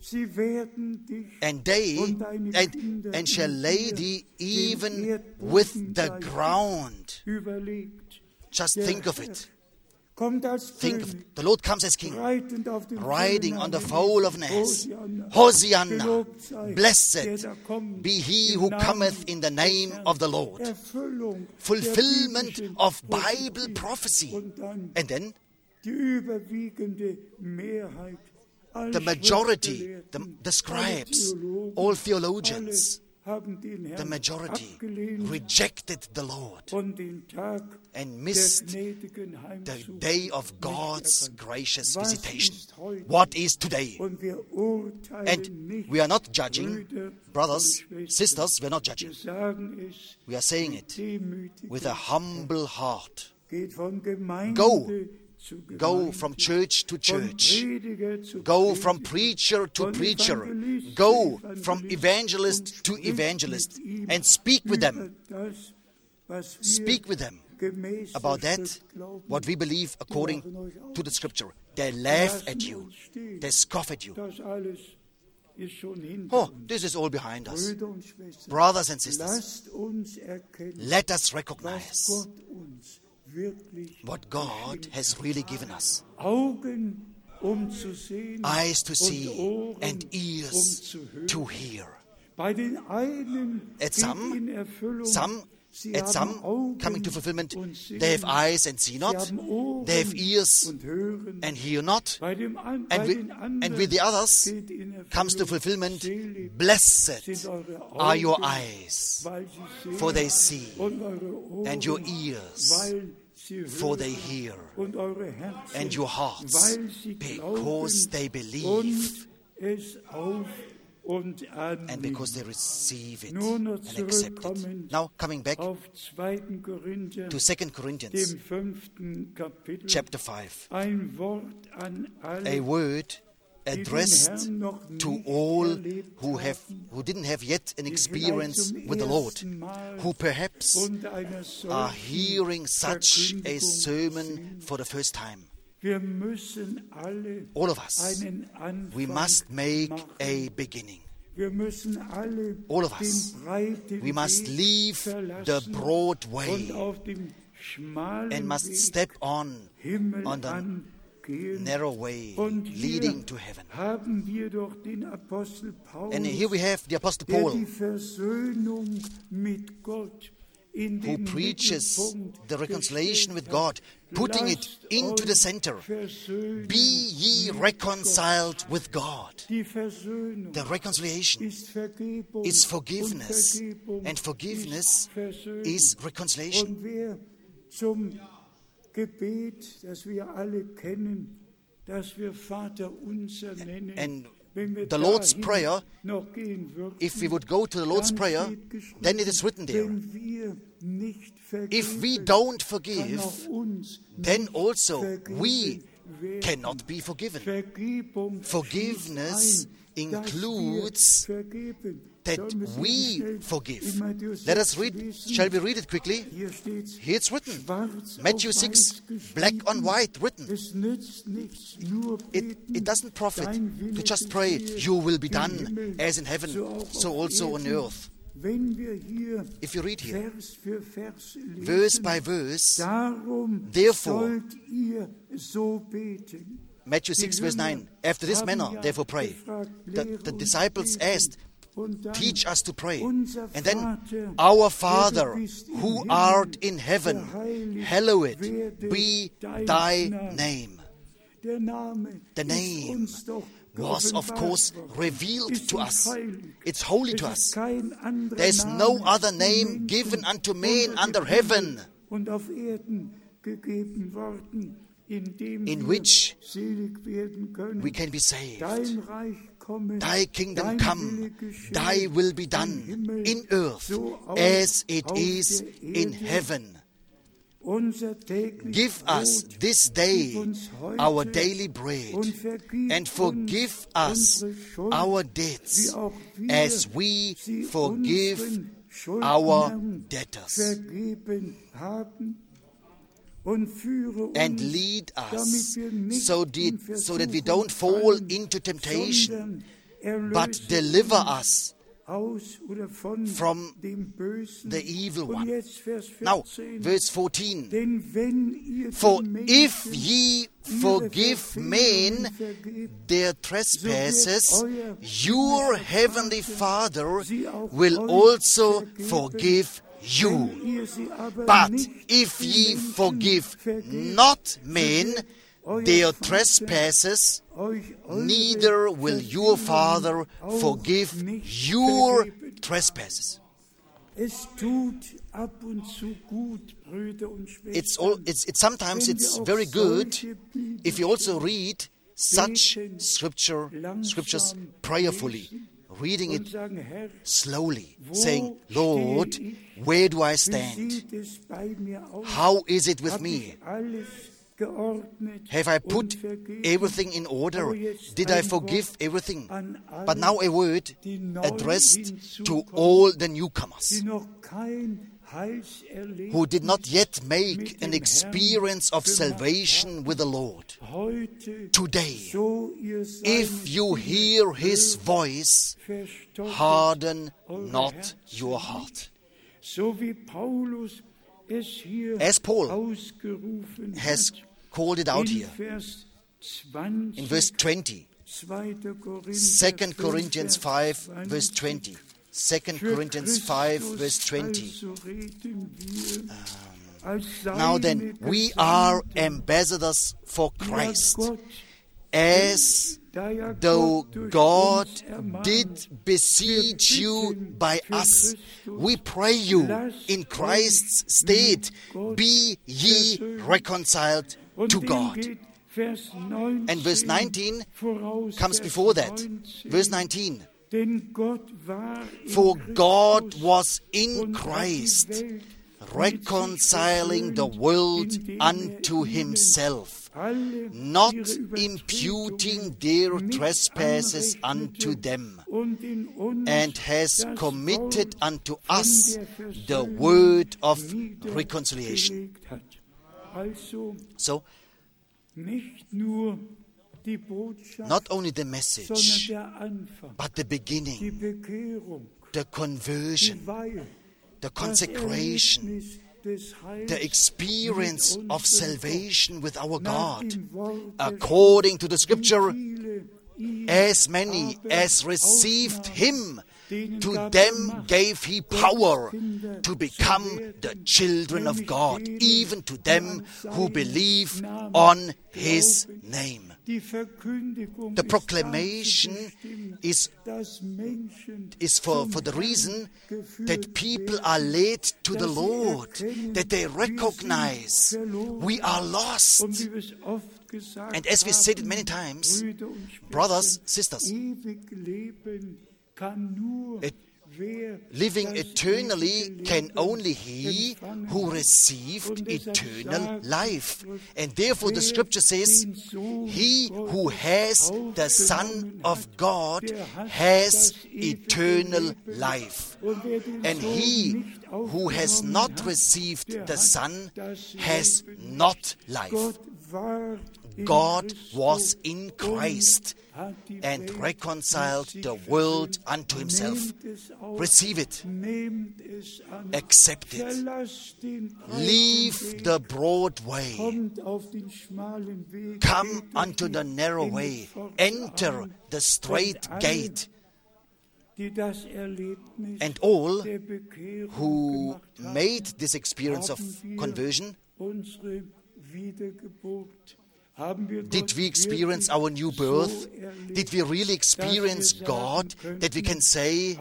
And they and, and shall lay thee even with the ground. Just think of it. Think of it. The Lord comes as King, riding on the foal of an ass. Hosanna, blessed be he who cometh in the name of the Lord. Fulfillment of Bible prophecy. And then the majority, the, the scribes, all theologians, the majority rejected the Lord and missed the day of God's gracious visitation. What is today? And we are not judging, brothers, sisters, we are not judging. We are saying it with a humble heart. Go. Go from church to church. Go from preacher to preacher. Go from evangelist to evangelist. And speak with them. Speak with them about that, what we believe according to the Scripture. They laugh at you. They scoff at you. Oh, this is all behind us. Brothers and sisters, let us recognize what God has really given us. Eyes to see and ears to hear. At some, some, at some coming to fulfillment, they have eyes and see not. They have ears and hear not. And with, and with the others comes to fulfillment, blessed are your eyes, for they see, and your ears, for they hear, and your hearts, because they believe, and because they receive it and accept it. Now, coming back to Second Corinthians, chapter five, a word addressed to all who have who didn't have yet an experience with the Lord, who perhaps are hearing such a sermon for the first time. All of us, we must make a beginning. All of us, we must leave the broad way and must step on on the narrow way leading to heaven. And here we have the Apostle Paul, who preaches the reconciliation with God, putting it into the center. Be ye reconciled with God. The reconciliation is forgiveness, and forgiveness is reconciliation. And the Lord's Prayer, if we would go to the Lord's Prayer, then it is written there. If we don't forgive, then also we cannot be forgiven. Forgiveness includes that we forgive. Let us read. Shall we read it quickly? Here it's written. Matthew six, black on white written. It, it doesn't profit to just pray, you will be done as in heaven, so also on earth. If you read here, verse by verse, therefore, Matthew six, verse nine, after this manner, therefore pray. The, the disciples asked, teach us to pray. And then, our Father, who art in heaven, hallowed be thy name. The name was, of course, revealed to us. It's holy to us. There is no other name given unto men under heaven in which we can be saved. Thy kingdom come, thy will be done in earth as it is in heaven. Give us this day our daily bread, and forgive us our debts as we forgive our debtors. And lead us so, did, so that we don't fall into temptation, but deliver us from the evil one. Now, verse fourteen. For if ye forgive men their trespasses, your heavenly Father will also forgive you. But if ye forgive not men their trespasses, neither will your Father forgive your trespasses. It's all, it's, it's sometimes it's very good if you also read such scripture, scriptures prayerfully, reading it slowly, saying, Lord, where do I stand? How is it with me? Have I put everything in order? Did I forgive everything? But now a word addressed to all the newcomers who did not yet make an experience of salvation with the Lord. Today, if you hear His voice, harden not your heart. As Paul has called it out here in verse twenty, Second Corinthians five, verse twenty. Second Corinthians five, verse twenty. Um, now then, we are ambassadors for Christ, as though God did beseech you by us. We pray you in Christ's stead, be ye reconciled to God. And verse nineteen comes before that. Verse nineteen. For God was in Christ, reconciling the world unto Himself, not imputing their trespasses unto them, and has committed unto us the word of reconciliation. So, not only the message, but the beginning, the conversion, the consecration, the experience of salvation with our God, according to the Scripture, as many as received Him, To them gave he power to become the children of God, even to them who believe on his name. The proclamation is, is for, for the reason that people are led to the Lord, that they recognize we are lost. And as we said it many times, brothers, sisters, it, living eternally can only he who received eternal life. And therefore the scripture says, he who has the Son of God has eternal life. And he who has not received the Son has not life. God was in Christ and reconciled the world unto himself. Receive it. Accept it. Leave the broad way. Come unto the narrow way. Enter the straight gate. And all who made this experience of conversion, did we experience our new birth? Did we really experience God, that we can say,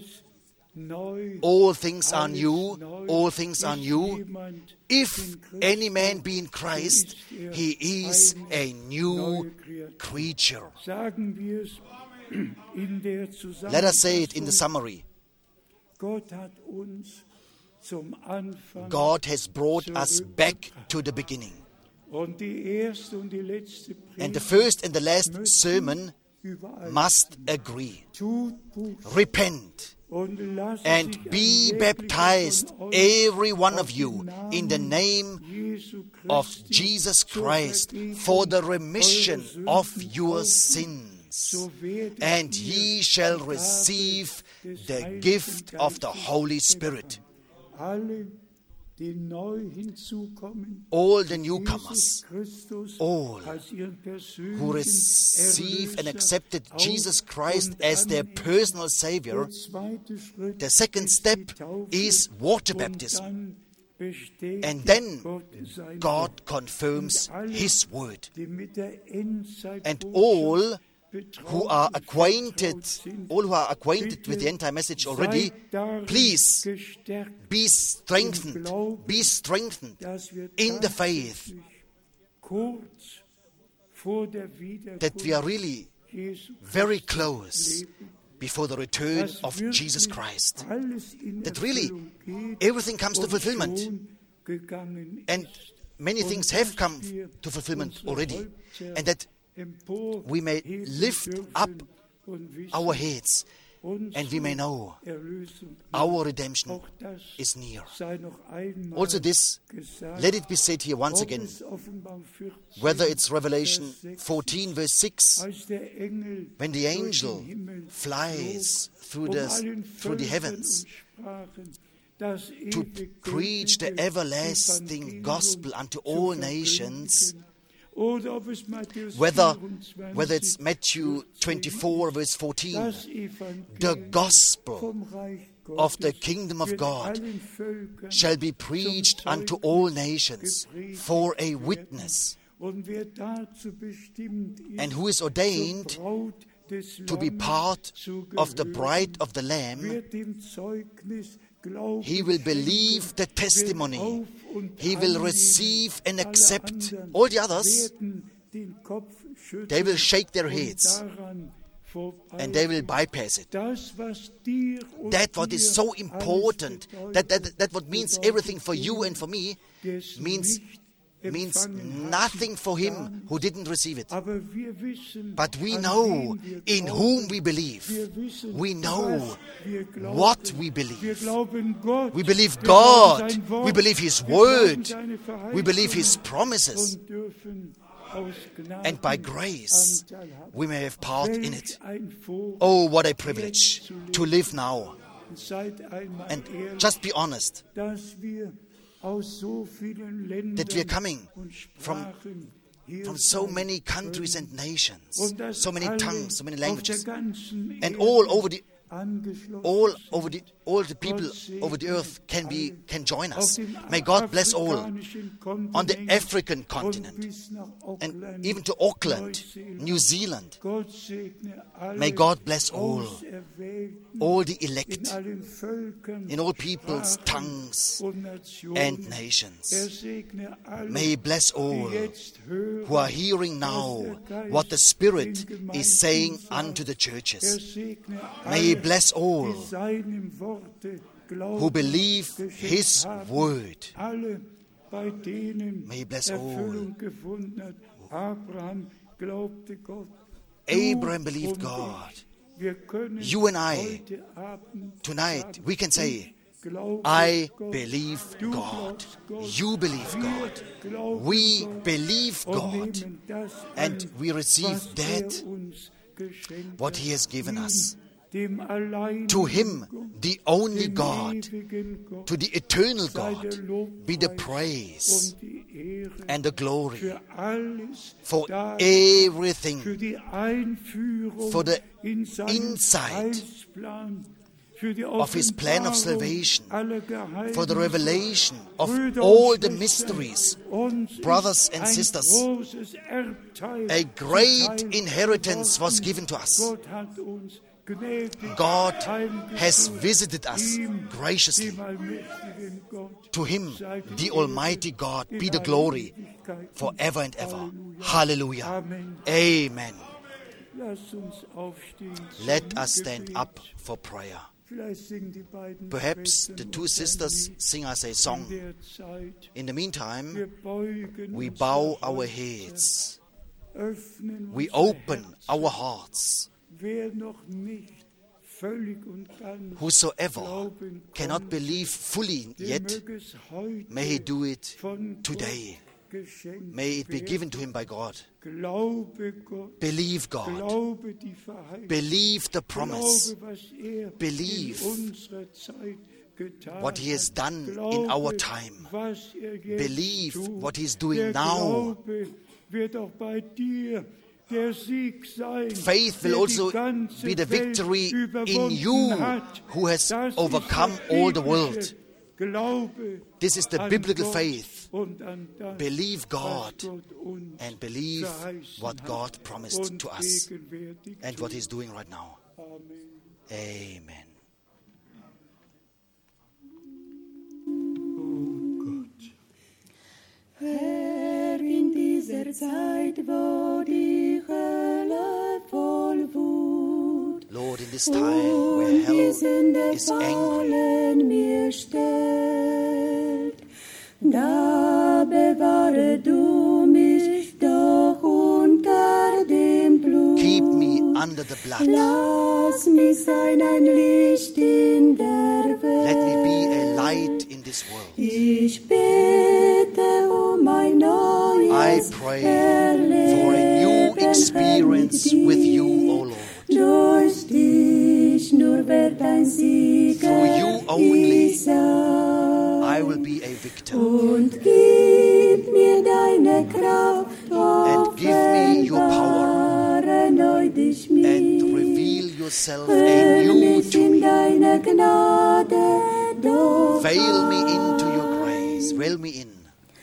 all things are new, all things are new? If any man be in Christ, he is a new creature. Let us say it in the summary. God has brought us back to the beginning. And the first and the last sermon must agree. Repent and be baptized, every one of you, in the name of Jesus Christ, for the remission of your sins. And ye shall receive the gift of the Holy Spirit. All the newcomers, all who receive and accepted Jesus Christ as their personal Savior, the second step is water baptism. And then God confirms His word. And all who are acquainted, all who are acquainted with the end-time message already, please be strengthened, be strengthened in the faith that we are really very close before the return of Jesus Christ. That really everything comes to fulfillment. And many things have come to fulfillment already. And that we may lift up our heads and we may know our redemption is near. Also this, let it be said here once again, whether it's Revelation fourteen verse six, when the angel flies through the, through the heavens to preach the everlasting gospel unto all nations, Whether, whether it's Matthew twenty-four, verse fourteen, the gospel of the kingdom of God shall be preached unto all nations for a witness. And who is ordained to be part of the bride of the Lamb, he will believe the testimony. He will receive and accept. All the others, they will shake their heads and they will bypass it. That what is so important, that, that, that what means everything for you and for me, means means nothing for him who didn't receive it. But we know in whom we believe. We know what we believe. We believe God. We believe His Word. We believe His promises. And by grace, we may have part in it. Oh, what a privilege to live now. And just be honest, that we are coming from, from so many countries and nations, so many tongues, so many languages, and all over the all over the all the people over the earth can be can join us. May God bless all on the African continent and even to Auckland, New Zealand. May God bless all, all the elect in all peoples, tongues and nations. May He bless all who are hearing now what the Spirit is saying unto the churches. May He bless all who believe His word. May He bless all. Abraham believed God. You and I, tonight, we can say, I believe God. You believe God. We believe God. And we receive that, what He has given us. To Him, the only God, to the eternal God, be the praise and the glory for everything, for the insight of His plan of salvation, for the revelation of all the mysteries. Brothers and sisters, a great inheritance was given to us. God has visited us graciously. To Him, the Almighty God, be the glory forever and ever. Hallelujah. Amen. Let us stand up for prayer. Perhaps the two sisters sing us a song. In the meantime, we bow our heads. We open our hearts. Whosoever cannot believe fully yet, may he do it today. May it be given to him by God. Believe God. Believe the promise. Believe what He has done in our time. Believe what He is doing now. Faith will also be the victory in you who has overcome all the world. This is the biblical faith. Believe God and believe what God promised to us and what He's doing right now. Amen. Herr, in dieser Zeit, wo die Hölle voll Wut, Lord, in this time where hell is angry, mir stellt, da bewahre du mich doch unter dem Blut. keep me under the blood. Lass mich sein ein Licht in der Welt. Let me be a light in this world. Ich bete um ein neues I pray for a new experience with you, O Lord. Durch dich nur wird ein Sieger Through you only ich sein. I will be a victor. Und gib mir deine Kraft, And give me your power. offenbare neu dich mir. And reveal yourself Hör anew mich to in me. deine Gnade doch Veil me into your grace. Veil me in.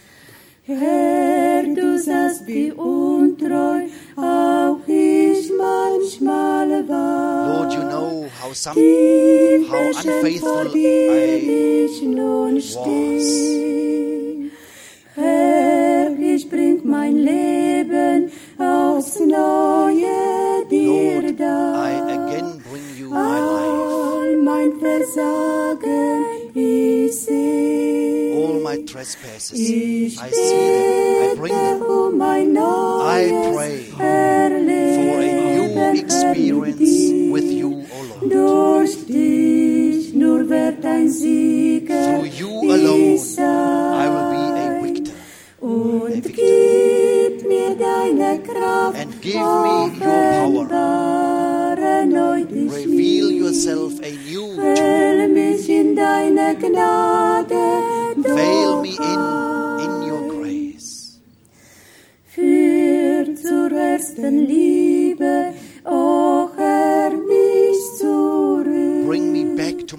Herr, du sagst, wie untreu auch ich manchmal war. Lord, you know how some, Tief how beschämt unfaithful vor dir I ich nun was. steh. Herr, ich bring mein Leben aufs Neue dir Lord, dar. I again bring you my life. All mein Versagen ich seh. All my trespasses, Ich I see them. I bring them. bete um ein I neues pray Erleben for a new experience with you, O Lord. Durch dich nur wird ein Sieger Through you alone, ich sein. I will be a victor. Und gib mir deine Kraft, And give me your power. offenbare neu dich Reveal mir. yourself anew to Hör mich in deine Gnade Veil me doch in, in your grace. Führ zur ersten Liebe, o Herr, mich zurück.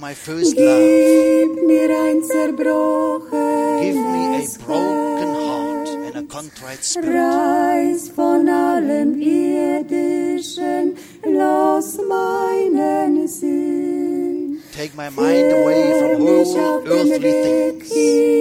my first love. Gib mir ein zerbrochenes Give me a broken heart and a contrite spirit. Reiß von allem Irdischen, los meinen Sinn. Take my mind away from all earthly things.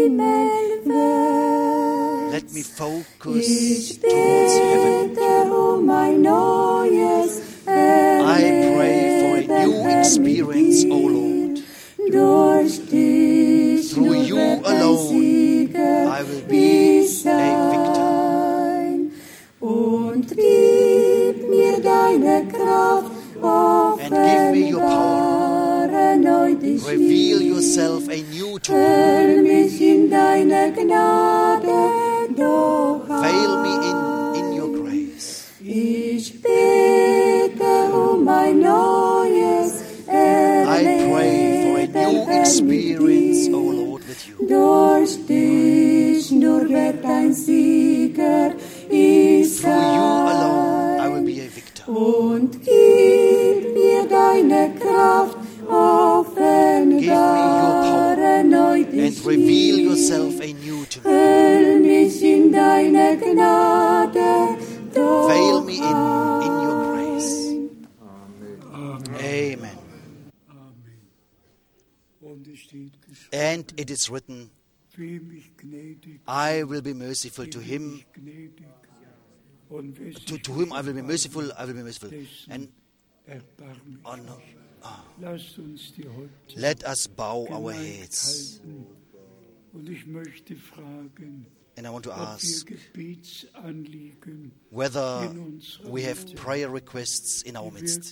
Let me focus towards heaven. Um ein neues I pray for a new experience, O Lord. Durch dich Through you alone, I will be a victor. Und gib mir deine Kraft, And give me your power. Reveal yourself anew to me. Füll mich in deine Gnade doch Veil me in, in your grace. Ich bete um ein neues I pray for a new experience, O Lord, with you. Durch dich nur wird ein Sieger ich Through you alone, I will be a victor. Und gib mir deine Kraft, offenbare neu dich And reveal yourself anew to me. Füll mich in deine Gnade doch Veil me in, in your grace. Amen. And it is written, I will be merciful to him. To, to whom I will be merciful, I will be merciful. And on, oh, let us bow our heads. And I want to ask whether we have prayer requests in our midst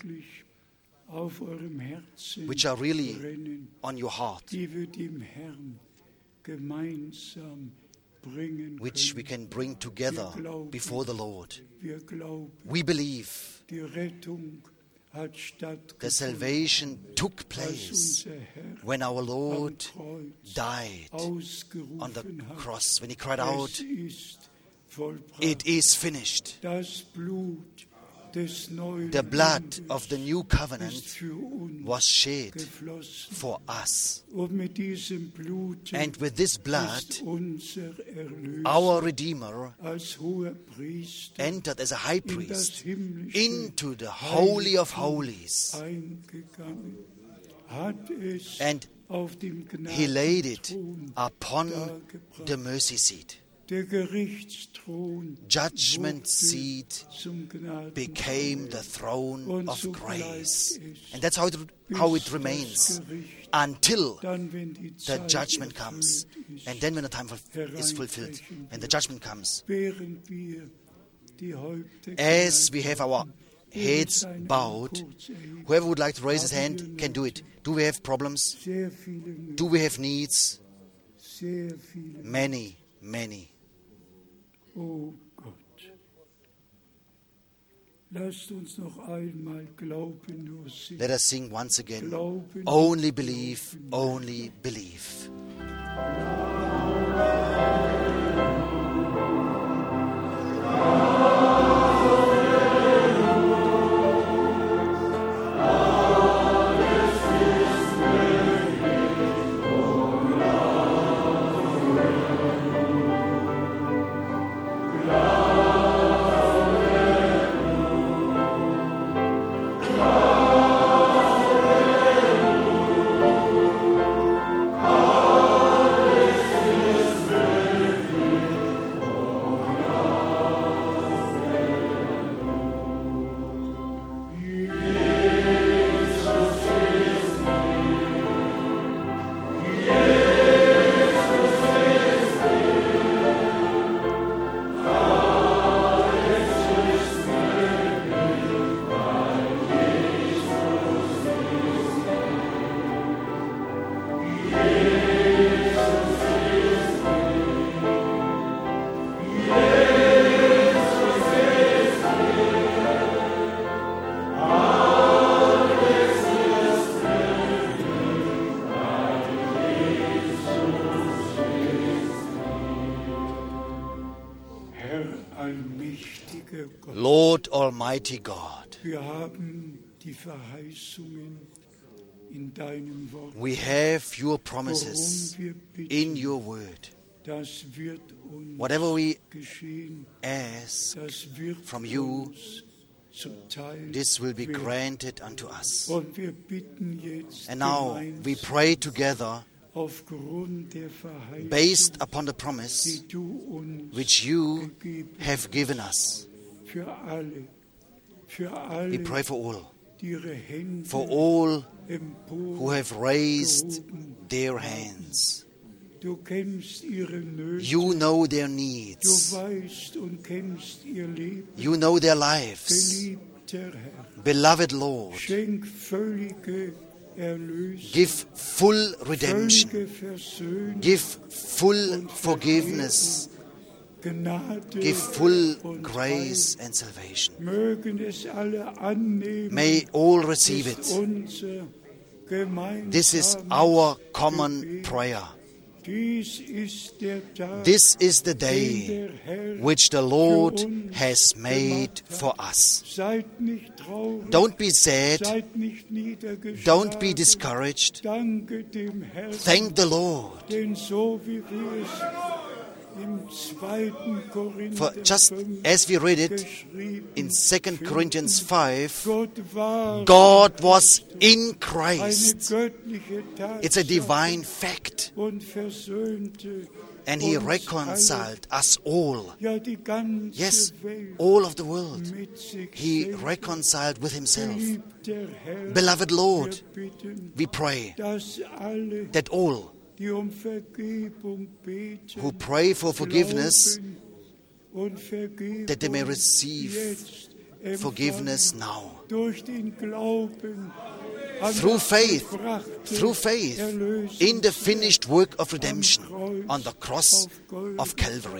which are really on your heart, which we can bring together before the Lord. We believe the salvation took place when our Lord died on the cross, when he cried out, it is finished. The blood of the new covenant was shed for us. And with this blood, our Redeemer entered as a high priest into the Holy of Holies. And he laid it upon the mercy seat. Judgment seat became the throne of grace. And that's how it, how it remains until the judgment comes. And then when the time is fulfilled and the judgment comes, as we have our heads bowed, whoever would like to raise his hand can do it. Do we have problems? Do we have needs? Many, many. Oh Gott, lasst uns noch einmal glauben, nur singen. Let us sing once again. Only believe, only believe. Gott. Lord Almighty God, Wir haben die Verheißungen in deinem Wort. We have your promises Worum wir bitten, in your word. das wird uns Whatever we geschehen, ask das wird from you, uns zuteil this will be werden. granted unto us. Und wir bitten jetzt And now we gemeinsam pray together aufgrund der Verheißung, based upon the promise die du uns which you gegeben have given us. für alle, für We alle, pray for all, die ihre Hände for all empor who have raised gehoben. their hands. Du kennst ihre Nöte, You know their du needs. weißt und kennst ihr Leben, You know their lives. geliebter Herr. Beloved Lord, Schenk völlige Erlösung, give full redemption. völlige Versöhnung, Give full forgiveness. Gnade Give full und grace and salvation. Heil. Mögen es alle annehmen, May all receive ist it. unser gemeinsames This is our common Gebet. prayer. Dies ist der Tag, This is the den day der Herr which the für Lord uns has made gemacht hat. for us. Seid nicht traurig, Don't be sad. seid nicht niedergeschlagen. Don't be discouraged. Danke dem Herrn, Thank the Lord. denn so wie wir es im zweiten Korinther For just fünf as we read it geschrieben in Second Corinthians finden, five, Gott war God was in eine Christ. göttliche It's a Tatsache divine fact. und versöhnte And He uns reconciled us all. alle, ja die ganze Yes, Welt all of the world. mit sich He selbst. reconciled with Himself. Geliebter Herr, Beloved Lord, wir bitten, we pray dass alle, that all die um Vergebung beten, who pray for forgiveness, glauben und Vergebung that they may receive jetzt empfangen, forgiveness now. durch den Glauben an Through das faith, vollbrachte through faith, Erlösungswerk in the finished work of am redemption Kreuz on the cross auf Golgatha. of Calvary.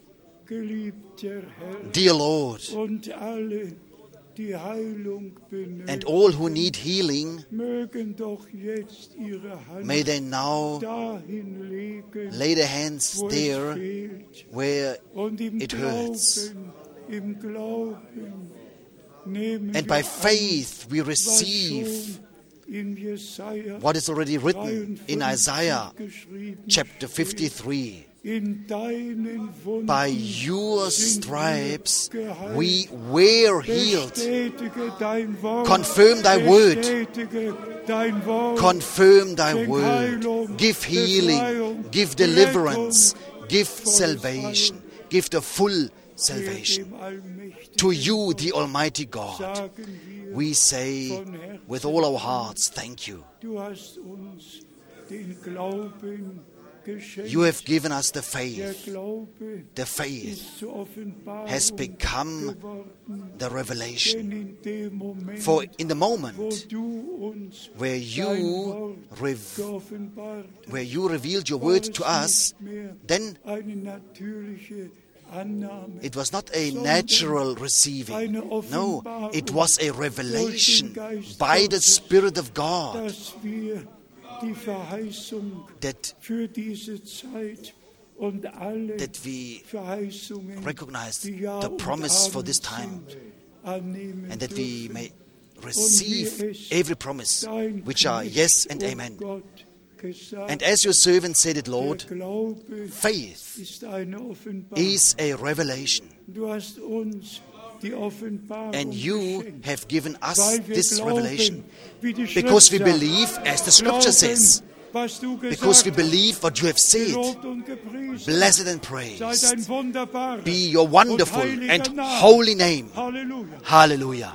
Geliebter Herr, Dear Lord, und alle, die Heilung benötigen, and all who need healing, mögen doch jetzt ihre Hand may they now dahin legen, lay their hands wo es there fehlt. where Und im it Glauben, hurts. im Glauben nehmen And wir by faith we an, was receive schon in Jesaja what is already written in Isaiah geschrieben chapter steht. fifty-three. In deinen Wunden By your sind stripes wir geheilt. we were healed. Bestätige dein Wort. Confirm thy word. Bestätige dein Wort. Confirm thy Schenk word. Heilung, Give healing. Befreiung, Give deliverance. Rettung, Give volles salvation. Heil. Give the full Wir salvation. dem allmächtigen To you, Gott the Almighty God, sagen wir, we say with all our hearts, thank you. du hast uns den Glauben geschenkt. You have given us the Der faith. Glaube The faith ist zur Offenbarung has become geworden. the revelation. Denn in dem Moment, For in the wo moment du uns where dein you, Wort rev- geoffenbart hast, where you revealed your war word es to us, nicht mehr then eine natürliche Annahme, it was not a natural receiving. No, it was a revelation by the Spirit of God dass wir die Verheißung that, für diese Zeit und alle that we Verheißungen, recognized die Ja the und promise for Amen this time, sind, annehmen and that we dürfen. may receive every promise which are yes and amen. Gott gesagt, And as your servant said it, Lord, der Glaube faith ist eine Offenbarung. is a revelation. Du hast uns die Offenbarung And you geschenkt, have given us weil wir this glauben, revelation wie die because we Schrift sagt. believe as the scripture says, Glauben, was du gesagt because we hast. believe what you have said. Gelobt und gepriesen Blessed and sei dein praised wunderbarer be your wonderful und heiliger and Name. holy name. Halleluja. Hallelujah.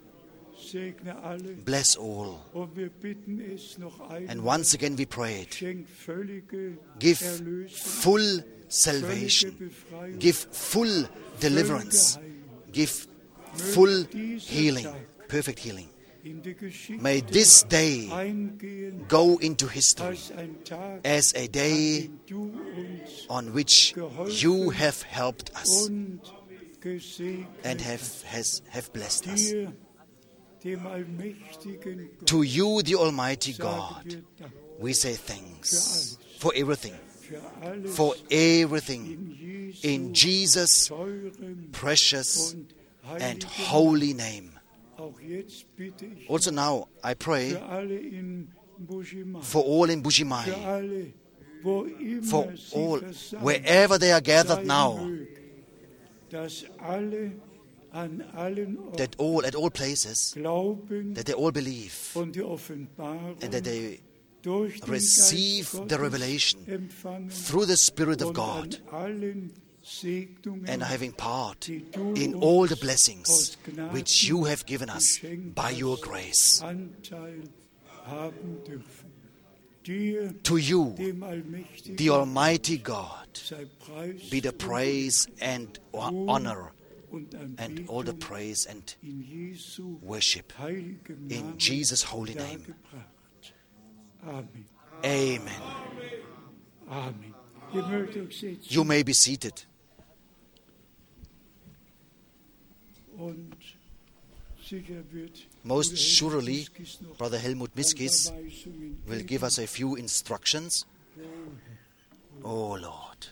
Segne alle Bless all. und wir bitten es noch And einmal. once again we prayed, Schenk völlige give Erlösung, full völlige salvation, Befreiung, give full deliverance, völlige Heilung. give full dieser healing, Tag perfect healing. In die Geschichte May this day eingehen go into history als ein Tag, as a day den du uns on which you have helped us und gesegnet and have, has, have blessed us. dir, dem allmächtigen Gott, To you, the Almighty sagen God, wir Dank we say thanks for everything, für alles for everything in Jesu in Jesus' teurem precious und and heiligen holy name. Also now I pray für alle in Bushima, for all in Bushimai, für alle, wo immer for sie all, versammelt wherever they are gathered sein now, mögen, dass alle an allen Orten that all, at all places, glauben that they all believe und die Offenbarung and that they durch den receive Geist the Gottes revelation empfangen through the Spirit of und God an allen Segnungen, and having part die du in all the uns blessings aus Gnaden which you have given us geschenkt by your hast, grace. Anteil haben dürfen. Dir, To you, dem Allmächtigen, the Almighty God, sei Preis be the praise and honor und and all the Anbetung praise and in Jesu worship heiligem in Namen Jesus' holy name. dargebracht. Amen. Amen. Amen. Ihr mögt euch setzen You may be seated. und sicher wird Most Bruder surely, Miskis noch Brother Helmut Miskis Anweisungen will geben. give us a few instructions. Oh Lord.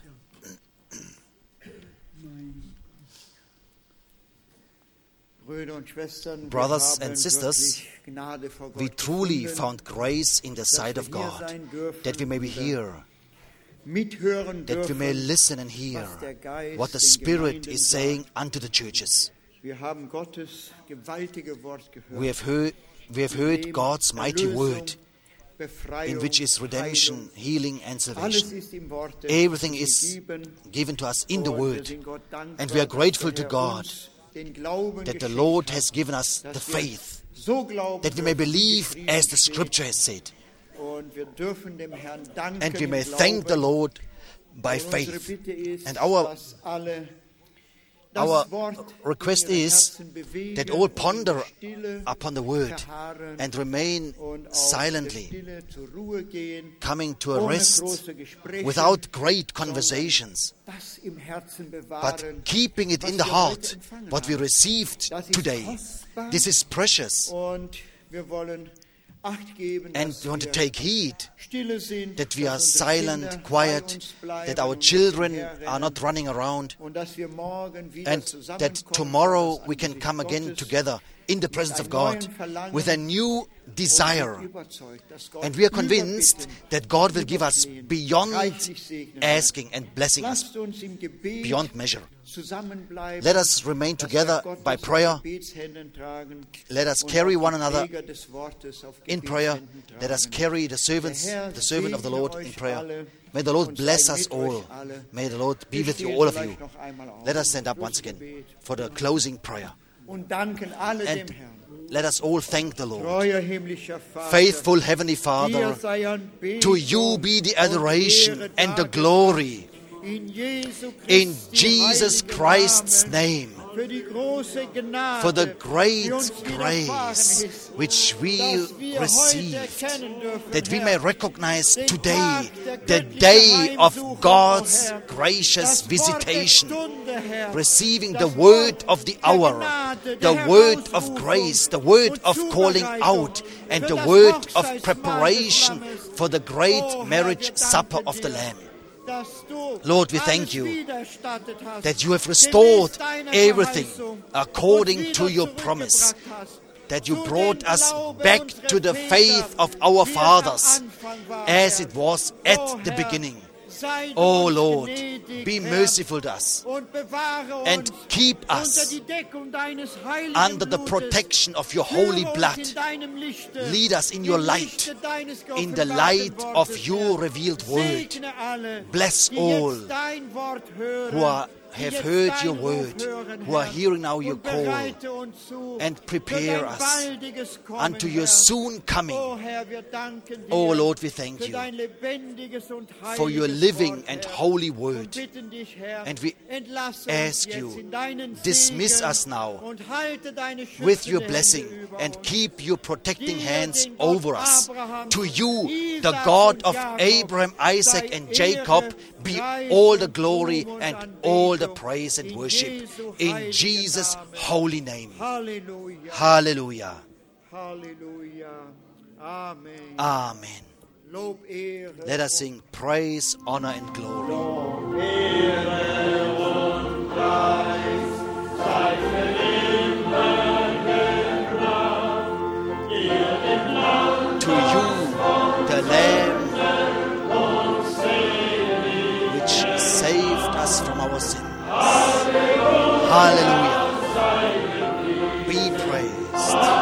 Brüder und Schwestern, wir Brothers haben and sisters, wirklich Gnade vor We Gott truly gefunden, found grace in the sight of wir hier God, sein dürfen, that we may be oder here, mithören that we dürfen, may listen and hear was der Geist what the den Spirit Gemeinden is saying unto the churches. Wir haben Gottes gewaltige Wort gehört. We have heard, we have heard God's mighty word, Befreiung, in which is redemption, Heilung. healing, and Alles salvation. ist im Wort Everything is given to us in the Word, and we are grateful to God that the Lord has given us the faith, that we may believe as the Scripture has said, and we may thank the Lord by faith. And our, our request is that all ponder upon the Word and remain silently, coming to a rest without great conversations, but keeping it in the heart what we received today. This is precious, and we want to take heed that we are silent, quiet, that our children are not running around, and that tomorrow we can come again together in the presence of God with a new desire. And we are convinced that God will give us beyond asking and blessing us beyond measure. Let us remain together by prayer. Let us carry one another in prayer. Let us carry the servants, the servant of the Lord in prayer. May the Lord bless us all. May the Lord be with you, all of you. Let us stand up once again for the closing prayer. And let us all thank the Lord. Faithful Heavenly Father, to you be the adoration and the glory in Jesus Christ's name, for the great grace which we received, that we may recognize today the day of God's gracious visitation, receiving the word of the hour, the word of grace, the word of calling out, and the word of preparation for the great marriage supper of the Lamb. Lord, we thank you that you have restored everything according to your promise, that you brought us back to the faith of our fathers as it was at the beginning. Oh Lord, be merciful to us and keep us under the protection of your holy blood. Lead us in your light, in the light of your revealed word. Bless all who are have heard your word, who are hearing now your call, and prepare us unto your soon coming. Oh Lord, we thank you for your living and holy word, and we ask you, dismiss us now with your blessing and keep your protecting hands over us. To you, the God of Abraham, Isaac, and Jacob, be all the glory and all the praise and worship in Jesus' holy name. Hallelujah. Hallelujah. Amen. Amen. Lob, Ehre. Let us sing praise, honor, and glory. Ehre und Preis sei für immer gegründet. Hallelujah. Be praised.